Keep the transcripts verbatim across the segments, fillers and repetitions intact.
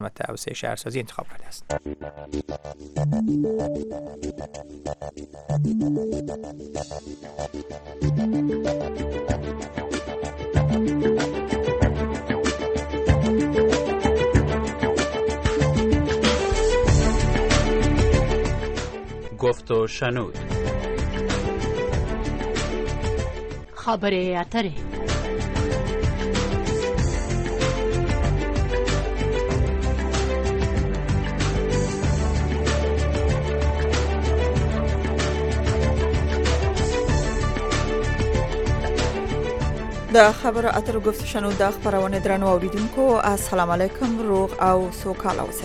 توسعه شهرسازی انتخاب کرده است. گفت و شنود. خبره اتره. د خبرو اترو گفت شنود د خبرونه درنو اوریدونکو السلام علیکم، روغ او سوکاله اوسئ.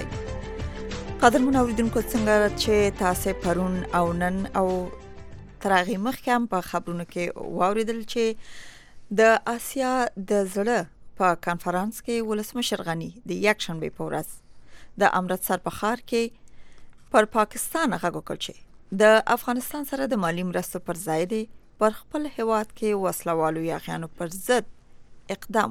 قدرمن اوریدونکو څنګه چې تاسو پرون او نن او ترغه مخکم په خبرونو کې واوریدل چې د آسیا د زړه په کانفرنس کې ولسمشر غنی د یک شنبه په ورځ د امرتسر په ښار کې پر پاکستان غږ وکړ چې د افغانستان سره د مالی مرستو پر ځای دی پر خپل هیواد کې وسلوالو یاغیانو پر ضد اقدام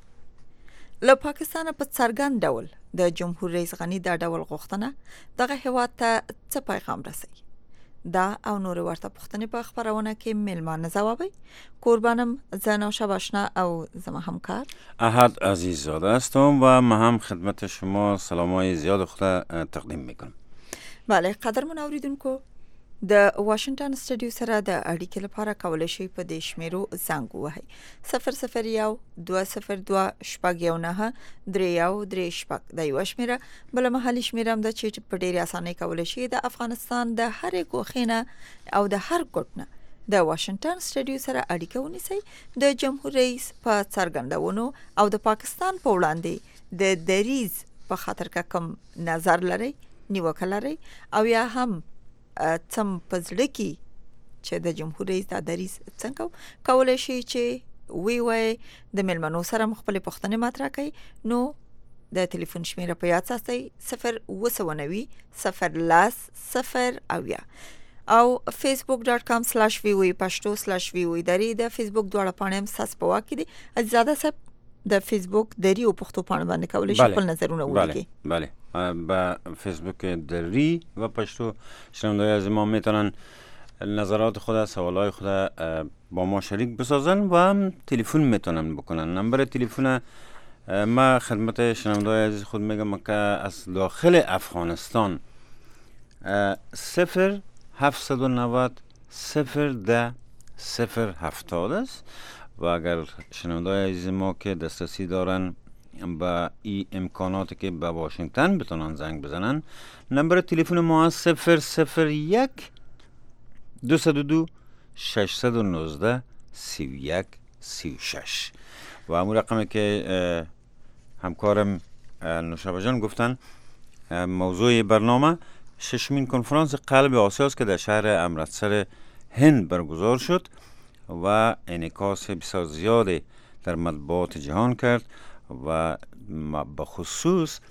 وکړي. له پاکستان په څرګند ډول د جمهور رئیس غنی دا ډول غوښتنه دغه هیواد ته څه پیغام رسوي؟ دا او نور ورته پوښتنې په خبرونه کې میلمانه ځوابي. قربانم زنا شباشنا او زما همکار احد عزیز زاده هستم و ما هم خدمت شما سلامای زیاد خود تقدیم میکنم. بله قدرمن اوریدونکو، د واشنگټن سټډیو سره د اړیکې لپاره کولای شئ په دې شمیرو زنګ ووهئ صفر صفر یو دوه صفر دوه شپږ یو نه درې یو درې شپږ د یو شمیره. بل محلي شمیره هم ده چې په ډېرې اسانۍ کولای شئ د افغانستان د هرې ګوښې نه او د هر ګوټ نه د واشنگټن سټډیو سره اړیکه ونیسئ. د جمهور رئیس په څرګندونو او د پاکستان په وړاندې د دریز په خاطر کا کم نظر لري نیوکه لري او یا هم څم پزړه کې چې د جمهور رئیس د دریز څنګه کولای شي چې وی وای د ملمنو سره مخبل پښتنه مطرح کوي. نو د ټلیفون شمیره په یاد ساتئ صفر اوه نوي صفر لاس صفر او یا او facebook dot com slash v o e پښتو slash v o e دری د فیسبوک دواړه پاڼې هم ساس په واکې دي. زیاده سب د فیسبوک دری او پښتو پاڼه باندې کولای شي خپل نظرونه ولیکي. بله با فیسبوک دری و پشتو شنونده‌های از ما میتونن نظرات خود، سوالای خود با ما شریک بسازن و هم تلفن میتونن بکنن. نمبر تلفن ما خدمت شنونده‌های عزیز خود میگم که از داخل افغانستان صفر هفتصد و نود صفر ده صفر هفتاد است و اگر شنونده‌های عزیز ما که دسترسی دارن با این امکاناتی که به واشنگتن بتونن زنگ بزنن، نمبر تلفن ما صفر صفر یک دویست و دو ششصد و نوزده سی و یک سی و شش و همون رقمی که همکارم نوشابه جان گفتن موضوع برنامه ششمین کنفرانس قلب آسیا است که در شهر امرتسر هند برگزار شد و انعکاس بسیار زیادی در مطبوعات جهان کرد و بخصوص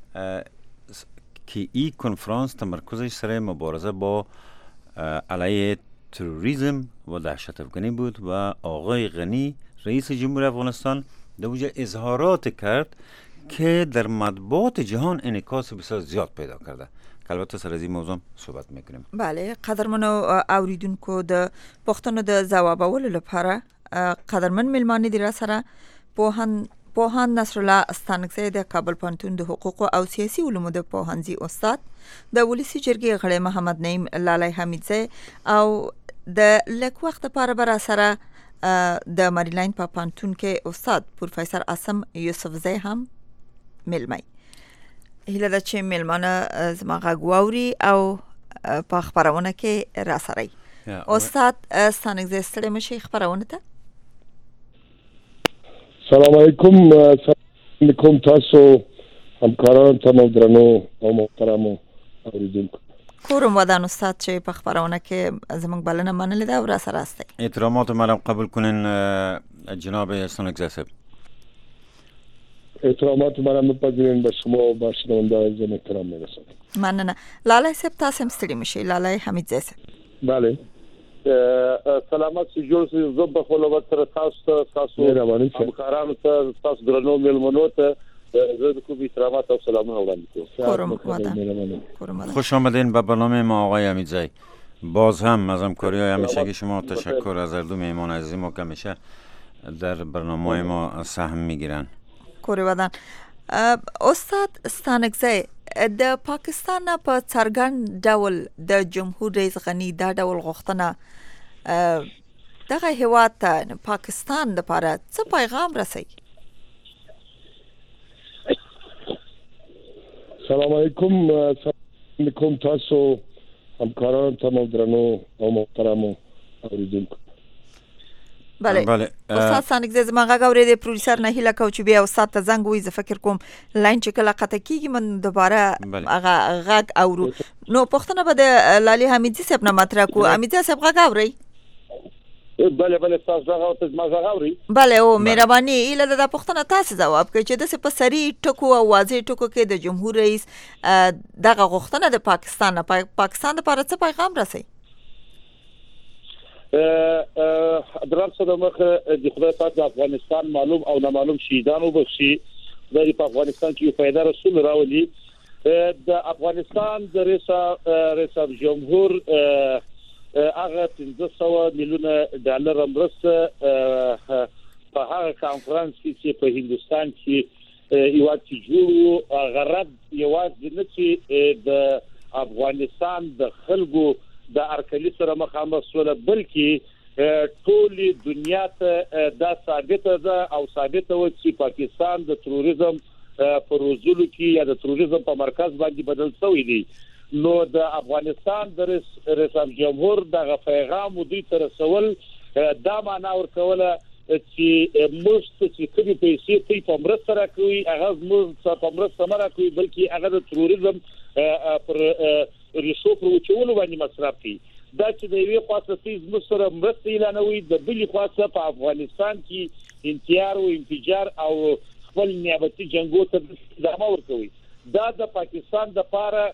که این کنفرانس تمرکزش سر مبارزه با علیه تروریسم و دهشت افغانی بود و آقای غنی رئیس جمهور افغانستان در وجه اظهارات کرد که در مطبوعات جهان انعکاس بسیار زیاد پیدا کرده. البته سر از این موضوع صحبت میکنیم. بله قدرمن اوریدونکو د پښتنو د ځوابولو لپاره قدرمن میلمانه دي را سره پوهان پوهان نصر الله استانکزی د کابل پوهنتون د حقوق او سیاسي علومو د پوهنځي استاد، د ولسی جرګې غړی محمد نعیم لالی حمیدزی او د لک وخت لپاره بر سره د مریلند په پوهنتون کې استاد پروفیسور اسم یوسفزی هم ملمای. هیله ده چې میلمانه زما غږ واوري او په خبرونه کې را سره. استاد استانکزی ستړي مشي خبرونه ته. سلام علیکم. سلام علیکم تاسو همکاران ته درنو او محترم اوریدونکو. کورم ودان استاد چې په خبرونه کې زموږ بلنه منلې ده او را سره است. احترامات مرا قبول کنین جناب استانکزی صاحب. احترامات مرا مپذیرین به شما و به شنونده عزیز احترام میرسم. مننه. لالی صاحب تاسو هم ستړي مشي. لالی حمیدزی صاحب. بله. سلامات سي جوړ سي زب په خپل وخت سره تاسو تاسو همکارانو ته تاسو درنو ملمنو ته زه د کوم احترامات او سلامونه وړاندې کوم. کورم ودان کورم ودان. خوش آمدین به برنامه ما آقای حمیدزی. باز هم از همکاری‌های همیشگی شما تشکر. از هر دو مهمان عزیز ما که همیشه در برنامه ما سهم میگیرن. کورم ودان. استاد ستانکزی د پاکستان په څرګند ډول د جمهور رئیس غنی دا ډول غوښتنه دغه هیواد ته پاکستان د لپاره څه پیغام رسوي؟ سلام علیکم. سلام علیکم تاسو همکاران تمام درنو او محترمو اوریدونکو. بله بله استاد ستانکزی زما غږ اورېدی. پروډوسر نه هیله کوم چې بیا استاد ته زنګ ووهي. زه فکر کوم لاین چې کله قطع کېږي من دوباره هغه غږ اورو. نو پوښتنه به د لالي حمیدزي صاحب نه مطرح کړو. حمیدزي صاحب غږ اورئ؟ بله بله تاسو غږ او تاسو ما غږ اورئ؟ بله او مهرباني ایله د پوښتنه تاسو ځواب کړئ چې داسې په سریع ټکو او واضح ټکو کې د جمهور رئیس دغه غوښتنه د پاکستان نه پاکستان لپاره څه پیغام رسوي؟ درام څه د مخه د خدای پاک د افغانستان معلوم او نامعلوم شهیدانو بخشي. د په افغانستان کې یو پیدا رسول راولي. د افغانستان د رئیس رئیس جمهور هغه پنځه سوه میلیونه ډالر مرسته په هغه کانفرنس کې چې په هندستان کې یو څه جوړ غرض یوازې نه چې د افغانستان د خلکو د ارکلی سره مخامخ سره بلکې ټولې دنیا ته دا ثابته ده او ثابته و چې پاکستان د تروریزم په روزلو کې یا د تروریزم په مرکز باندې بدل شوی دی. نو د افغانستان د رئیس جمهور دغه پیغام دوی ته رسول دا معنا ورکوله چې موږ چې کومې پیسې ته په مرسته راکوي هغه موږ په مرسته نه راکوي بلکې هغه د تروریزم پر ریشو پر وچولو باندې مصرف کوي. دا چې د یوې خاصه تیز مصر مرسته اعلانوي د بلې خاصه په افغانستان کې انتحار او انفجار او خپل نیابتي جنگو ته ادامه ورکوي. دا د پاکستان د لپاره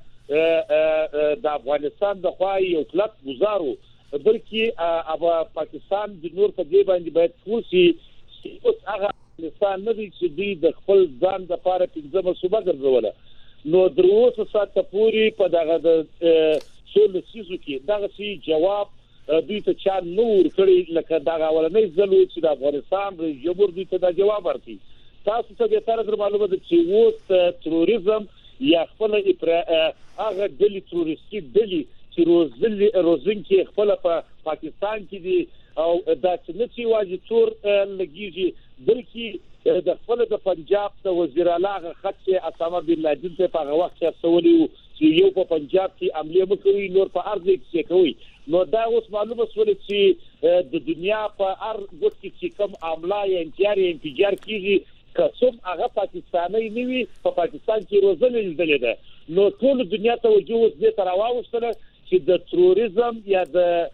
د افغانستان د خوا یو کلک گزارو بلکې اب پاکستان د نور په دی باندې باید پوسی اوس هغه افغانستان نه دی چې دوی د خپل ځان د لپاره پنځمه صوبه ګرځوله. نو دروسه ساته پوری په دغه د سول سیزو کې دغه سي جواب دوی ته چا نور کړی لکه دغه ولنې زلو چې د افغانستان رئیس جمهور دوی ته دا جواب ورکړي. تاسو ته د تر معلومه ده چې اوس تروریزم یا خپل هغه ډلې تروریستي ډلې چې روزل روزن کې خپل په پاکستان کې دي او دا چې نه چې واجب تور لګیږي بلکې د خپل د پنجاب د وزیر اعلی خط چې اسامه بن لادن ته په هغه وخت کې سوالي چې یو په پنجاب کې عملیه وکړي نور په ارض کې کوي. نو دا اوس معلومه شول چې د دنیا په هر ګوټ کې چې کوم عمله یا انتحار یا انفجار کیږي کوم هغه پاکستاني نیوي په پاکستان کې روزل لیدل ده. نو ټول دنیا ته وجوه دې تر واوښتله چې د تروریزم یا د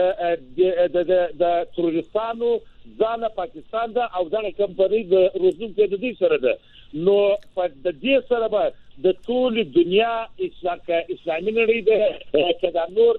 د د د تروریستانو ځان پاکستان دا او دغه کمپنی د روزون کې د دې سره ده. نو په د دې سره به د ټول دنیا اسلامي نړۍ ده چې د نور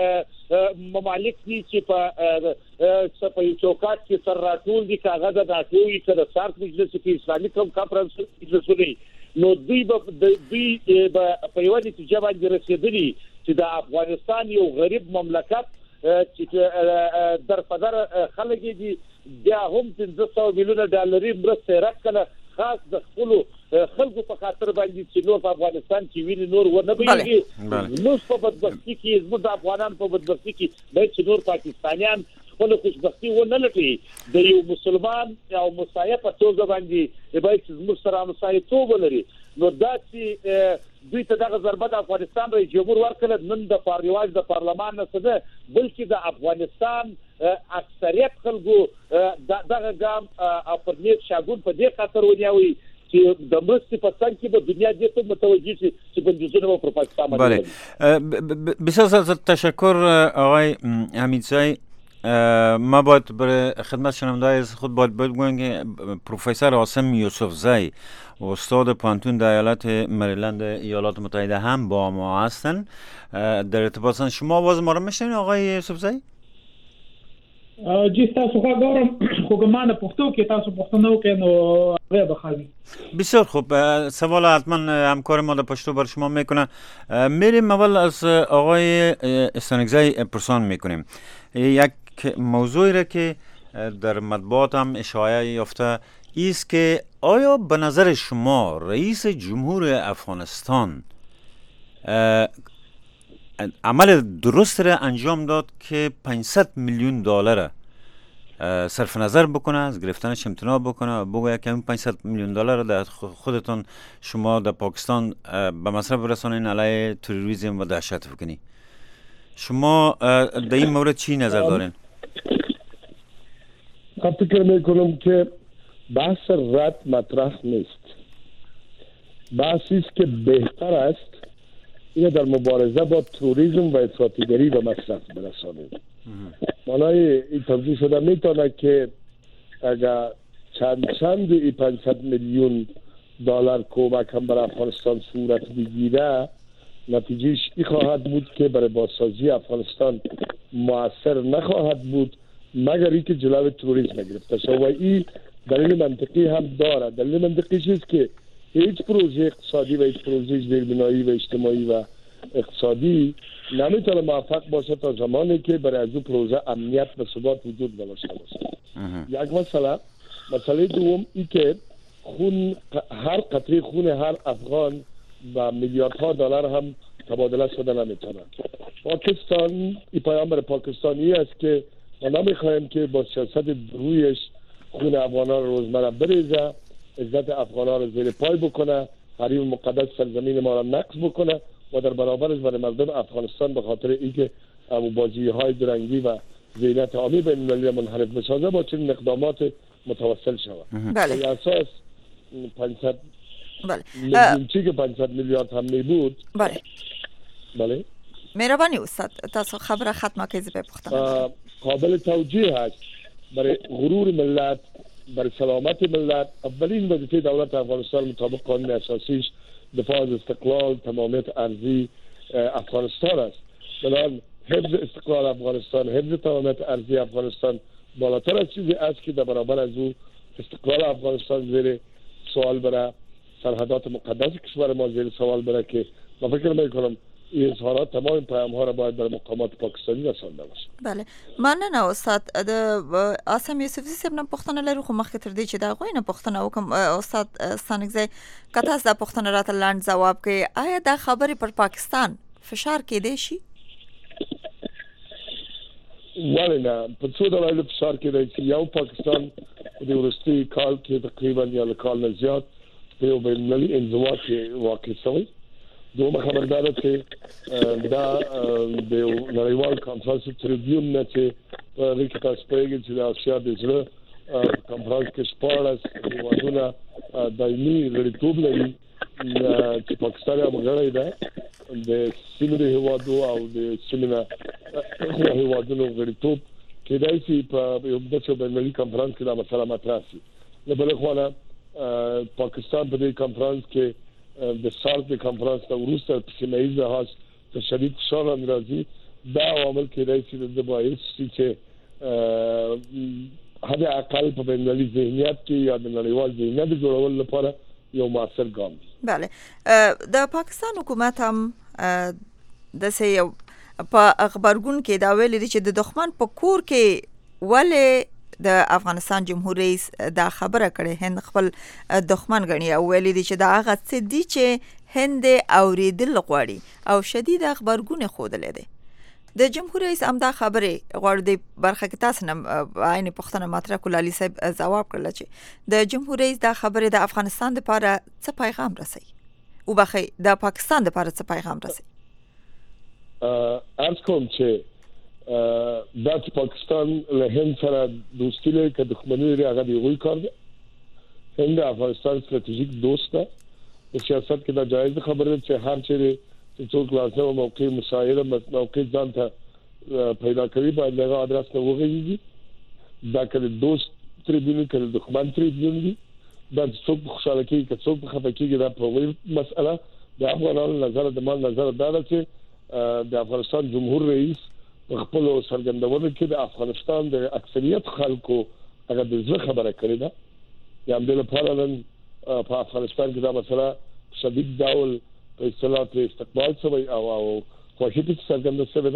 ممالک دي چې په په چوکاټ کې سر راټول دي کاغذ د راټولي کړه سارت مجلس کې اسلامي کوم کانفرنس کې نو دوی به دوی په یو نتیجه باندې رسیدلی چې د افغانستان یو غریب مملکت چې در پدر خلک دي بیا هم پنځه سوه میلیونه ډالري مرسته راکړه خاص د خپل خلکو په خاطر باندې چې نور په افغانستان کې ویني نور ونه بيږي. نو په بدبختی کې زموږ د افغانان په بدبختی کې باید چې نور پاکستانیان خپل خوشبختی ونه لټي د یو مسلمان او مسایه په توګه باندې باید چې زموږ سره مسایه توګه لري. نو دا چې دوی ته دغه ضربه د افغانستان رئیس جمهور ورکړه نن د پارلیواز د پارلمان نه څه بلکې د افغانستان اکثریت خلکو دغه ګام او پر نیت شاګون په دې خاطر ونیوي چې د مرستې په څنګ کې به دنیا دې ته متوجه شي چې بندیزونه پر پاکستان باندې. بله بسیار تشکر آقای حمیدزی. ما باید برای خدمت شنونده‌های خود باید بگویم که پروفسور عاصم یوسفزی استاد پانتون در ایالت مریلند ایالات متحده هم با ما هستند. در ارتباط شما آواز ما رو میشنوید آقای یوسفزی؟ جی تاسو خو ګورم خو ګمان پښتو کې تاسو پښتو نو کې نو هغه بخوي. بسیار خوب. سوال حتما همکار ما در پشتو بر شما میکنه. میریم اول از آقای استانکزی پرسان میکنیم. یک موضوعی را که در مطبوعات هم اشاعه یافته ایست که آیا به نظر شما رئیس جمهور افغانستان عمل درست را انجام داد که پانصد میلیون دلار صرف نظر بکنه، از گرفتنش امتناع بکنه و بگوید که این پانصد میلیون دلار در خودتون شما در پاکستان به مصرف برسانین علیه تروریسم و دهشت فکنی؟ شما در این مورد چی نظر دارین؟ من فکر میکنم که بحث رد مطرح نیست. بحثی است که بهتر است این در مبارزه با تروریسم و افراطیگری به مصرف برسانید. معنای این توضیح شده میتونه که اگر چند چند ای پانصد میلیون دلار کمک هم برای افغانستان صورت بگیره، نتیجهش این خواهد بود که برای بازسازی افغانستان مؤثر نخواهد بود مگر اینکه جلوی تروریسم گرفته شود. و این دلیل منطقی هم داره. دلیل منطقی چیست که هیچ پروژه اقتصادی و هیچ پروژه زیربنایی و اجتماعی و اقتصادی نمیتونه موفق باشه تا زمانی که برای از اون پروژه امنیت و ثبات وجود نداشته باشه. یک مسئله مسئله دوم ای که خون هر قطره خون هر افغان و میلیاردها دلار هم تبادله شده نمیتونه. پاکستان ای پیام برای پاکستانی است که ما نمیخوایم که با سیاست رویش خون افغانان روزمره بریزه، عزت افغانان رو زیر پای بکنه، حریم مقدس سرزمین ما را نقض بکنه و در برابرش برای مردم افغانستان به خاطر اینکه بازی های درنگی و زینت عامی بین المللی منحرف بسازه با چنین اقدامات متوسل شود. بله. به اساس پانصد بله. میلیون چی که پانصد میلیارد هم می بود. بله. بله. مهربانی استاد تاسو خبره ختمه کیزی بپختم. قابل توجیه هست برای غرور ملت، برای سلامت ملت. اولین وظیفه دولت افغانستان مطابق قانون اساسیش دفاع از استقلال، تمامیت ارضی افغانستان است. بنابراین حفظ استقلال افغانستان، حفظ تمامیت ارضی افغانستان بالاتر از چیزی است که در برابر از او استقلال افغانستان زیر سوال بره، سرحدات مقدس کشور ما زیر سوال بره که من فکر میکنم این اظهارات تمام پیام ها را باید بر مقامات پاکستانی رسانده باشه. بله. مننه استاد. د آسم یوسفزي صاحب نه پوښتنه لرو خو مخکې تر دې چې دا غوښنه پوښتنه وکم استاد استانکزی کته دا پوښتنه راته لاند جواب کوي. آیا دا خبرې پر پاکستان فشار کې دی شي؟ ولی نه. په څو ډول فشار کې دی چې یو پاکستان د ورستي کال کې تقریبا یا کال نه زیات په یو بین المللي انزوا کې واقع شوی. دومره خبردار چې دا د نړیوال کانفرنس تریبیون نه چې په دې کې تاسو پیږي چې د اسیا د زړه کانفرنس کې سپارلس هیوادونه دایمي غړیتوب لري چې پاکستان هم غړی ده د سیمې هیوادو او د سیمې هیوادونو غړیتوب کېدای شي په یو داسې بینالمللي کانفرنس کې دا مسله مطرح شي. له بلې خوا پاکستان په دې کانفرنس کې د سال د کانفرنس ته وروسته په سیمه ییز لحاظ ته شدید فشار راځي. دا عوامل کېدای شي د باعث شي چې حد اقل په بینالمللي ذهنیت کې یا د نړیوال ذهنیت جوړولو لپاره یو مؤثر ګام دی. بله. د پاکستان حکومت هم د سه یو په خبرګون کې دا ویل دي چې د دښمن په کور کې ولې د افغانستان جمهور رئیس دا خبره کړې هند خپل دښمن غني او ویل دي چې دا هغه څه دي چې هند اوریدل غواړي او شدید خبرګون خوده دي. د جمهور رئیس هم دا خبره غواړي د برخه کې تاسو نه عین پښتنه مطرح کول. علي صاحب جواب کړل چې د جمهور رئیس دا خبره د افغانستان لپاره څه پیغام رسوي او بخې د پاکستان لپاره څه پیغام رسوي؟ ارز کوم چې دا چې پاکستان له هند سره دوستي لري که دښمني لري هغه دی غوي کار دی. هند افغانستان ستراتیژیک دوست ده. په سیاست کې دا جایز خبره ده چې هر چیرې چې څوک لازمه موقع مساعده موقع ځان ته پیدا کوي باید هغه ادرس ته وغږیږي. دا کله دوست تریبیون کله دښمن تریبیون دي. دا څوک خوشاله کیږي که څوک خفه کیږي دا په مسأله د افغانانو نظر د مان نظر دا ده چې د افغانستان جمهور رئیس په خپل سرګندونو کې د افغانستان د اکثریت خلکو هغه د ځخ خبره کړې ده یا د لپاره نن په افغانستان کې دا مسله شدید ډول په اصطلاح استقبال شوی او او خوښي په سرګند شوی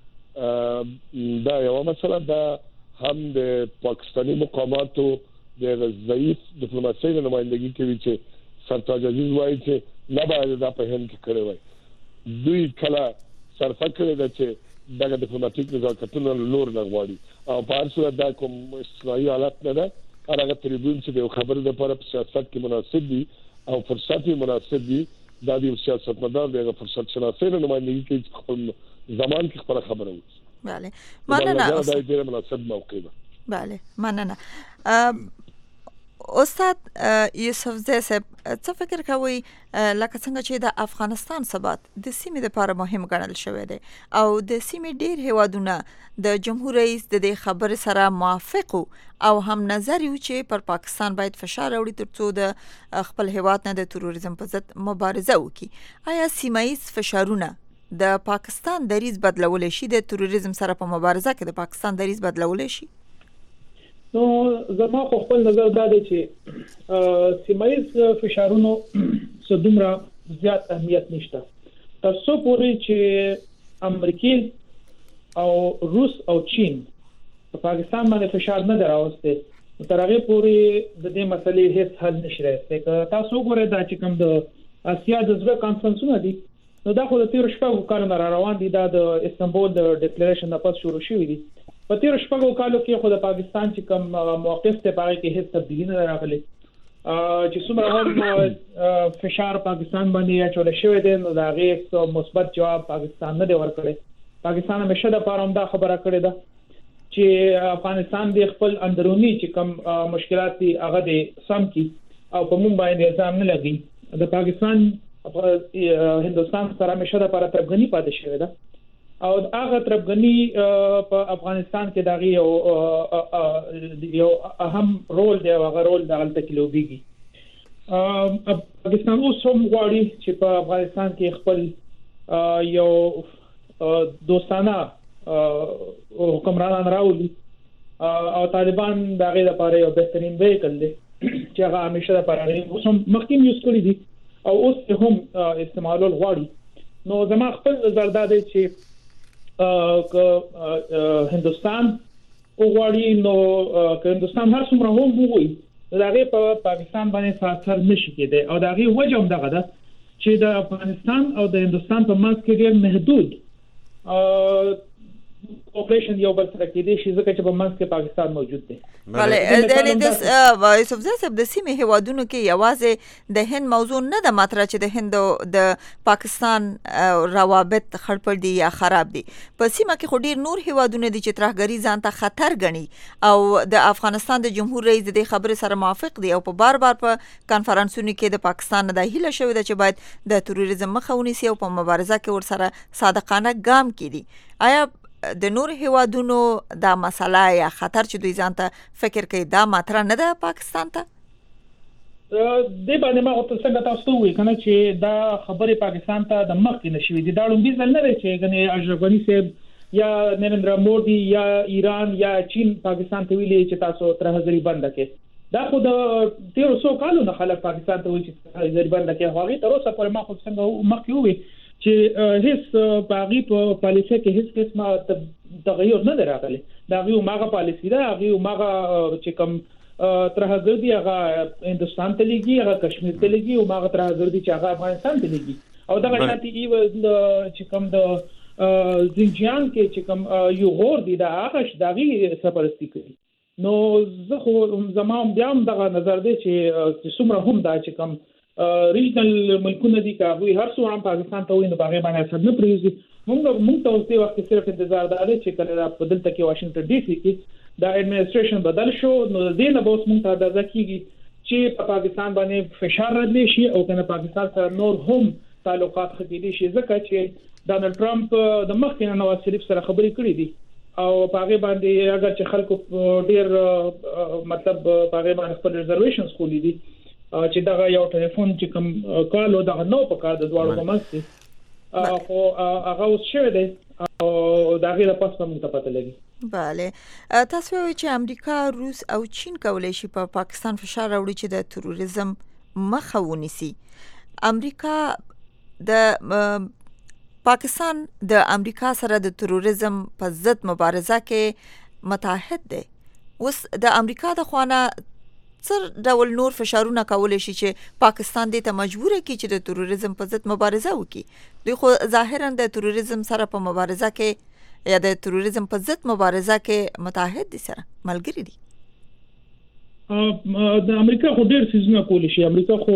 ده دا یو مسله ده هم د پاکستاني مقاماتو د ضعیف ډیپلوماسي د نمائندګي کوي چې سرتاج عزیز وایي چې نه باید دا په هند کې کړی وای دوی کله صرفه کړی ده چې دغه ډیپلوماټیک نزاکتونه لور نه غواړي او په هر صورت دا کوم استثنایی حالت نه ده هغه تریبون چې د خبرو لپاره په سیاست کې مناسب دي او فرصت مناسب دي دا د سیاستمدار دغه فرصت شناسي نه نمائندګي کوي خپل زمان کې خبره خبره وي بله مننه دا ډیره مناسب موقع ده بله مننه استاد یوسف زی صاحب څه فکر کوي لکه څنګه چې د افغانستان ثبات د سیمې لپاره مهم ګڼل شوی دی او د سیمې ډیر هیوادونه د جمهور رئیس د دې خبرې سره موافق او هم نظر یو چې پر پاکستان باید فشار راوړي ترڅو د خپل هیواد نه د تروریزم په ضد مبارزه وکړي آیا سیمایي فشارونه د پاکستان دریځ بدلول شي د تروریزم سره په مبارزه کې د پاکستان دریځ بدلول شي نو زما خو خپل نظر دا دی چې سیمایي فشارونو څه دومره زیات اهمیت نشته تر څو پورې چې امریکا او روس او چین په پاکستان باندې فشار نه دراوسته تر هغه پورې د دې مسلې هیڅ حل نشي راځي که تاسو ګورئ دا چې کوم د اسیا د زړه کانفرنسونه دي نو دا خو د تیر شپږو کارونو را روان دي دا د استنبول د ډیکلیریشن نه پس شروع شوی دي په تیر شپږو کالو کې خو د پاکستان چې کوم موقف ته پاره کې هیڅ تبدیلی نه راغلی چې څومره هم فشار پاکستان باندې اچول شوی دی نو دا غي مثبت جواب پاکستان نه دی ورکړی پاکستان همیشه د پاره هم دا خبره کړې ده چې افغانستان د خپل اندرونی چې کوم مشکلات دي هغه د سم کی او په مونږ باندې الزام نه لګي د پاکستان هندستان سره همیشه د پاره ترګنی پاتې شوی ده او هغه ترګنی په افغانستان کې دغه یو یو اهم رول دی او هغه رول د غلطه کې لوبيږي پاکستان اوس هم غواړي چې په افغانستان کې خپل یو دوستانه حکمرانان راولي او طالبان دغه لپاره یو بهترین ویکل دی چې هغه همیشه لپاره اوس هم مخکې یوز کړی دي او اوس هم استعمالول غواړي نو زما خپل نظر دا دی چې که هندستان وګوري نو که هندستان هر څومره هم وګوري دا غي په پاکستان باندې اثر نشي کېده او دا غي وجه هم دغه ده چې د افغانستان او د هندستان په منځ کې ډېر محدود اپریشن یو بل سره کېدی شي ځکه چې په منځ کې پاکستان موجود دی بله د د یوسف زی صاحب د سیمې هیوادونو کې یوازې د هند موضوع نه د مطرح چې د هند د پاکستان روابط خړپړ دي یا خراب دي په سیمه کې خو ډیر نور هیوادونه دي چې ترهګری ځان ته خطر ګڼي او د افغانستان د جمهور رئیس د خبرې سره موافق دي او په بار بار په کانفرنسونو کې د پاکستان د هیله شوی د چې باید د تروریزم مخه ونیسي او په مبارزه کې ورسره صادقانه ګام کړي آیا د نور هیوادونو دا مسله یا خطر چې دوی ځان ته فکر کوي دا مطرح نه ده پاکستان ته د باندې ما او څنګه تاسو وی کنه چې دا خبره پاکستان ته د مخ کې نشوي دي دا لومبي ځل نه چې غني اشرف غنی صاحب یا نریندرا مودي یا ایران یا چین پاکستان ته ویلي چې تاسو ترهګری بند کړئ دا خو د تیر څو کالو نه خلک پاکستان ته ویل چې ترهګری بند کړئ هغه تر اوسه پر ما خو څنګه مخ کې وي چې هیڅ باغی په پالیسي کې هیڅ قسمه تغیر نه راغلی دا یو ماغه پالیسي دا یو ماغه چې کوم ترهګر دی هغه هندستان ته لګي هغه کشمیر ته لګي او ماغه ترهګر دی چې هغه افغانستان ته لګي او دا شانتي چې کوم د زنجان کې چې کوم یو غور دی دا هغه شداغي سپرستی کوي نو زه خو زمام بیا هم دغه نظر دی چې څومره هم دا چې کوم ریجنل ملکونه دي کاوی هر څو هم پاکستان ته ویني باغې باندې اثر نه پریږي موږ موږ ته اوس دی وخت صرف انتظار دا دی چې کله را بدلته کې واشنگټن ډي سي کې دا اډمنستریشن بدل شو نو دې نه به موږ ته اندازه کیږي چې په پاکستان باندې فشار راځي شي او کنه پاکستان سره نور هم تعلقات خديدي شي ځکه چې ډانلډ ټرمپ د مخکې نه نواز شریف سره خبرې کړې دي او پاګې باندې اگر چې خلکو ډیر مطلب پاګې باندې خپل ریزرویشنز خولې دي چې دا یو ټلیفون چې کوم کال او دا نو په کار د دواړو په منځ کې خو هغه اوس شوی دی او دا غیر پس په موږ ته پته لګي. bale تاسو وایئ چې امریکا، روس او چین کولای شي په پا پاکستان فشار راوړي چې د تروریزم مخه ونیسي. امریکا د پاکستان د امریکا سره د تروریزم په ضد مبارزه کې متحد دی. اوس د امریکا د خوانه څر ډول نور فشارونه کولای شي چې پاکستان دې ته مجبور کړي چې د تروریزم په ضد مبارزه وکړي. دوی خو ظاهرا د تروریزم سره په مبارزه کې یا د تروریزم په ضد مبارزه کې متحد دي، سره ملګری دي. د امریکا خو ډېر څیزونه کولی شي. امریکا خو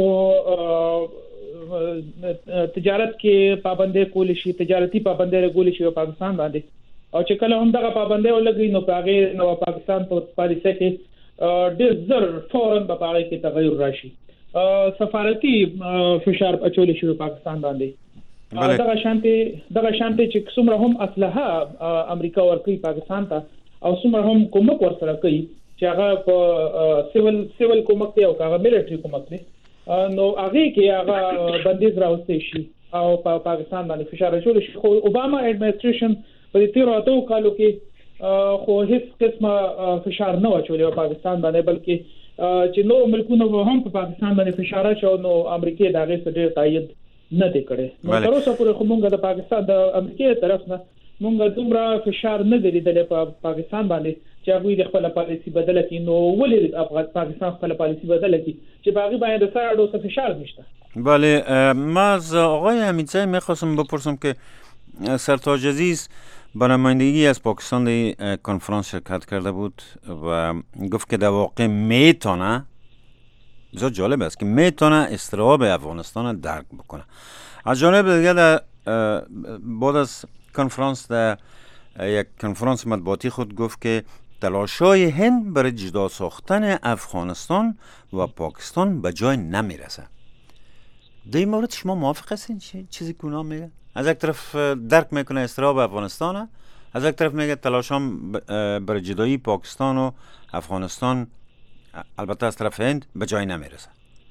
تجارت کې پابندۍ کولی شي، تجارتي پابندۍ لګولی شي په پاکستان باندې، او چې کله هم دغه پابندۍ ولګي نو په هغه نو پاکستان په پالیسۍ کې ډېر زر فورن په هغه کې تغیر راشي. سفارتي فشار اچول شي په پاکستان باندې. دغه شانتي دغه شانتي چې څومره هم اسلحه امریکا ورکوي پاکستان ته او څومره هم کومک ورسره کوي چې هغه په سیول سیول کومک دی او هغه ملټري کومک دی، نو هغه کې هغه بندیز راوستي شي او په پاکستان باندې فشار اچول شي. خو اوباما اډمنسټریشن په دې تیر اتو کالو کې خو هیڅ قسمه فشار نه اچول په پاکستان باندې، بلکې چې نو ملکونه هم په پاکستان باندې فشار اچول نو امریکا دغه څه ډیر تایید نه دی کړی. نو تر اوسه پورې خو مونږ د پاکستان د امریکا طرف نه مونږ دومره فشار نه دی لیدلی په پاکستان باندې چې هغه د خپل پالیسي بدله کړي. نو ولې افغان پاکستان خپل پالیسی بدله کړي چې باقی باید د سر اډو فشار نشته؟ بله، ما از آقای حمیدزاده میخواستم بپرسم که سرتاج عزیز به نمایندگی از پاکستان در کنفرانس شرکت کرده بود و گفت که در واقع میتونه، بسیار جالب است که میتونه اضطراب افغانستان درک بکنه. از جانب دیگه در بعد از کنفرانس در یک کنفرانس مطبوعاتی خود گفت که تلاش‌های هند برای جدا ساختن افغانستان و پاکستان به جای نمیرسه. در این مورد شما موافق هستین؟ چیزی که اونا میگه؟ از یک طرف درک میکنه اضطراب افغانستان، از یک طرف میگه تلاشام برای جدایی پاکستان و افغانستان البته از طرف هند به جای نمیرسه.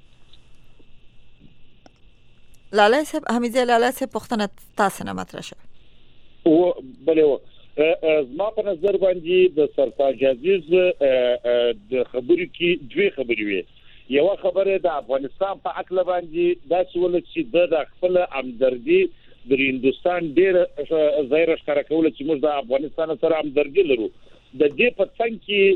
لاله صاحب، حمیدزاده لاله صاحب پوښتنه تاسو نه مطرح شوه. او بله و زما په نظر باندې د سرتاج عزیز د خبرې کې دوه خبرې وي. یو خبره د افغانستان په اړه باندې دا څول چې د خپل همدردي د هندستان ډېر ظاهر ښکارا کول چې موږ د افغانستان سره همدردي لرو. د دې په څنګ کې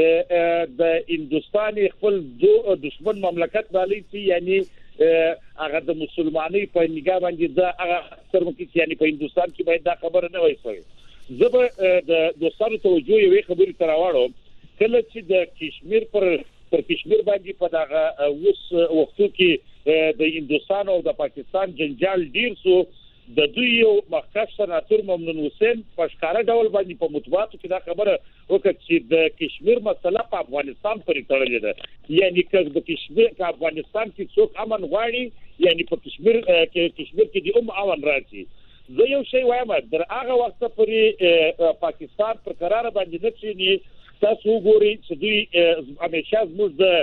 د هندستان خپل دو دشمن مملکت باندې چې یعنی هغه د مسلمانۍ په نگاه باندې دا هغه ترمو کې یعنی په هندستان کې باید دا خبره نه وای شوی. زه د دوستانو توجه یې خبرې تراوړم کله چې د کشمیر پر پر کشمیر باندې په دغه اوس وختو کې د هندستان او د پاکستان جنجال ډیر سو. د دوی یو مخکښ سناتور ممنون حسین په ښکارا ډول باندې په مطبوعاتو کې دا خبره وکړه چې د کشمیر مسله په افغانستان پورې تړلې ده. یعنی که د کشمیر په افغانستان کې څوک امن غواړي یعنی په کشمیر کې کشمیر کې د ام امن راځي. زه یو شی وایم، در هغه وخت پورې پاکستان پر قرار باندې نه چینی. تاسو وګورئ چې دوی همیشه زموږ د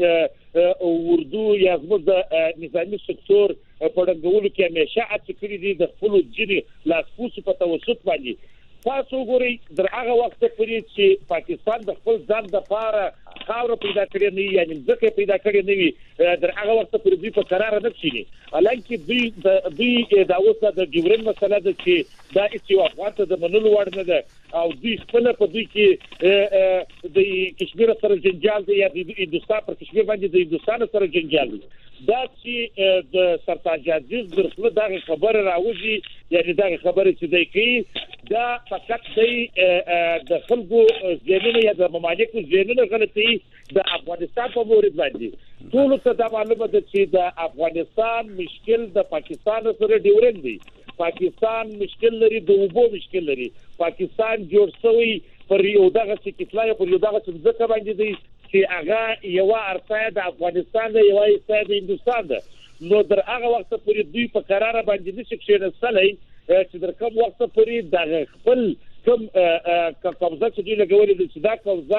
اردو یا زموږ د نظامی سکتور په ډنګولو کې همیشه هڅه کړې دي د خپلو ځینې لاسپوڅو په توسط باندې. تاسو وګورئ در هغه وخت پورې چې پاکستان د خپل ځان دپاره خاوره پیدا کړې نه وي یعنې ځمکه پیدا کړې نه وي، در هغه وخت پورې دوی په قراره نه کښېني. حالانکې دوی دوی دا اوس د ډیورنډ مسله ده چې دا هېڅ یو افغان ته د منلو وړ نه ده او دوی خپله په دوی کې د کشمیر سره جنجال دی یا د هندوستان پر کشمیر باندې د هندوستان سره جنجال دی. دا چې د سرتاج عزیز در خپله دغه خبره راوځي یعنې دغه خبرې چې دی کوي دا فقط دی د خلکو ذهنونه یا د ممالکو ذهنونه غلطوي د افغانستان په مورد باندې. ټولو ته دا معلومه ده چې د افغانستان مشکل د پاکستان سره ډیورنډ دی. پاکستان مشکل لري، د اوبو مشکل لري. پاکستان جوړ شوی پر یو دغه سکتلای پر یو دغه ځکه باندې دی چې هغه یو ارتای د افغانستان دی، یو ارتای د هندستان ده. نو در هغه وخت پورې دوی په قرار باندې نشي کېناستلی چې در کوم وخت پورې د خپل کوم قبضه چې دوی لګولې ده چې دا قبضه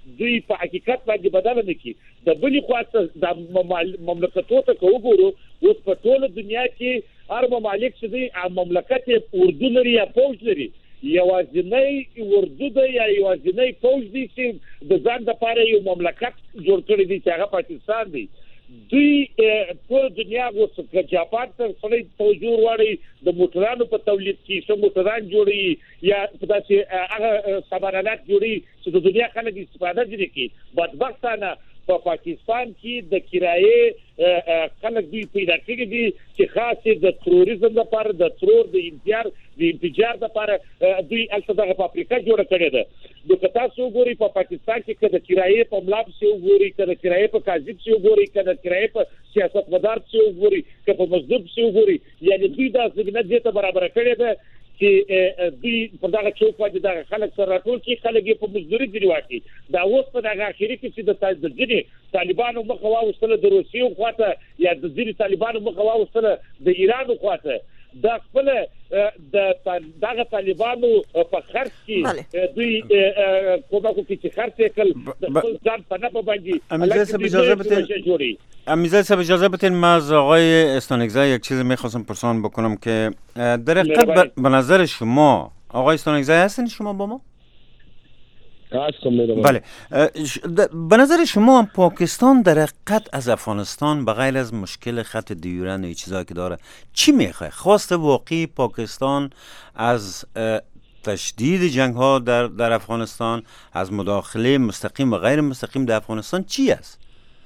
دوی په حقیقت باندې بدل نه کی د بلی خواته د مملکتونو ته وګورو اوس په ټوله دنیا کې هر ممالک چې دی مملکت اردو لري یا فوج لري یوازینی اردو دی یا یوازینی فوج دی چې د ځان لپاره یو مملکت جوړ کړی دی چې هغه پاکستان دی دوی ټول دنیا غوښتل چې جاپان ته سړی توجه وړي د موټرانو په تولید کې څو موټران جوړي یا په داسې هغه سامانات جوړي چې د دنیا خلک استفاده دي کوي بدبختانه په پاکستان کې د کرایې خلک دوی پیدا کړي دي چې خاصه د تروریزم لپاره د ترور د انتحار د انفجار لپاره دوی البته د افریقا جوړه کړې ده د کتا سو ګوري په پاکستان کې کله کرایې په ملاب سي وګوري کله کرایې په کاذب سي وګوري کله کرایې په سیاستمدار سي وګوري کله په مزدور سي وګوري یعنی دوی د زمينه دې برابر کړي ده چې دوی په دغه چوک باندې د خلک سره راټول کی خلک په مزدوري دی واکي دا اوس په دغه اخیری کې چې د تاسو د ځینې طالبانو مخه واوستله د روسیې خواته یا د ځینې طالبانو مخه واوستله د ایران خواته دا خپل د دغه طالبانو په خرڅ کې دوی کومه کوي چې خرڅ کړل د خپل ځان په نه باندې امیزه صاحب اجازه بدین امیزه صاحب اجازه بدین ما از آقای استانگزی یک چیز میخواستم پرسان بکنم که در حقیقت به نظر شما آقای استانگزی هستین شما با ما؟ بله به نظر شما پاکستان در حقیقت از افغانستان بغیر از مشکل خط دیورن و چیزایی که داره چی میخواه؟ خواست واقعی پاکستان از تشدید جنگ ها در در افغانستان از مداخله مستقیم و غیر مستقیم در افغانستان چی است؟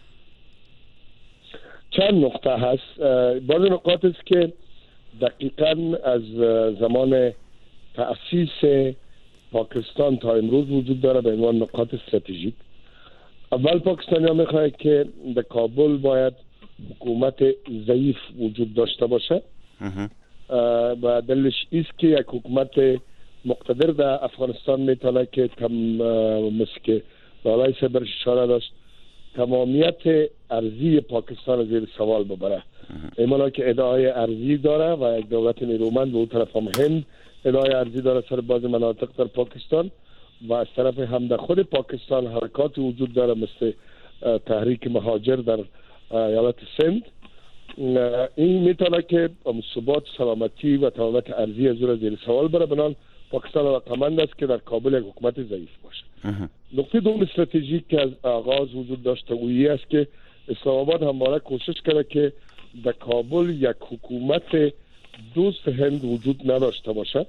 چند نقطه هست. بعض نقاط است که دقیقاً از زمان تأسیس پاکستان تا امروز وجود داره به عنوان نقاط استراتژیک. اول پاکستانی‌ها می‌خواهند که در کابل باید حکومت ضعیف وجود داشته باشه و دلیلش است که یک حکومت مقتدر در افغانستان میتونه که تم مثل که بالای سبرش اشاره داشت تمامیت ارضی پاکستان زیر سوال ببره. ایمانا که ادعای ارضی داره و یک دولت نیرومند به اون طرف هم هند ادعای ارضی داره سر بعض مناطق در پاکستان و از طرف هم در خود پاکستان حرکات وجود داره مثل تحریک مهاجر در ایالت سند. این میتونه که ثبات سلامتی و تمامیت ارضی از اون زیر سوال بره. بنان پاکستان علاقمند است که در کابل یک حکومت ضعیف باشه. نقطه دوم استراتژیک که از آغاز وجود داشته اویی است که اسلام آباد همواره کوشش کرده که در کابل یک حکومت دوست هند وجود نداشته باشه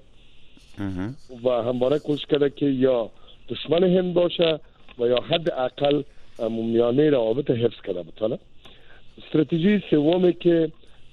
و همواره کوشش کرده که یا دشمن هند باشه و یا حد اقل میانه روابط حفظ کرده بتونه. استراتژی سومی که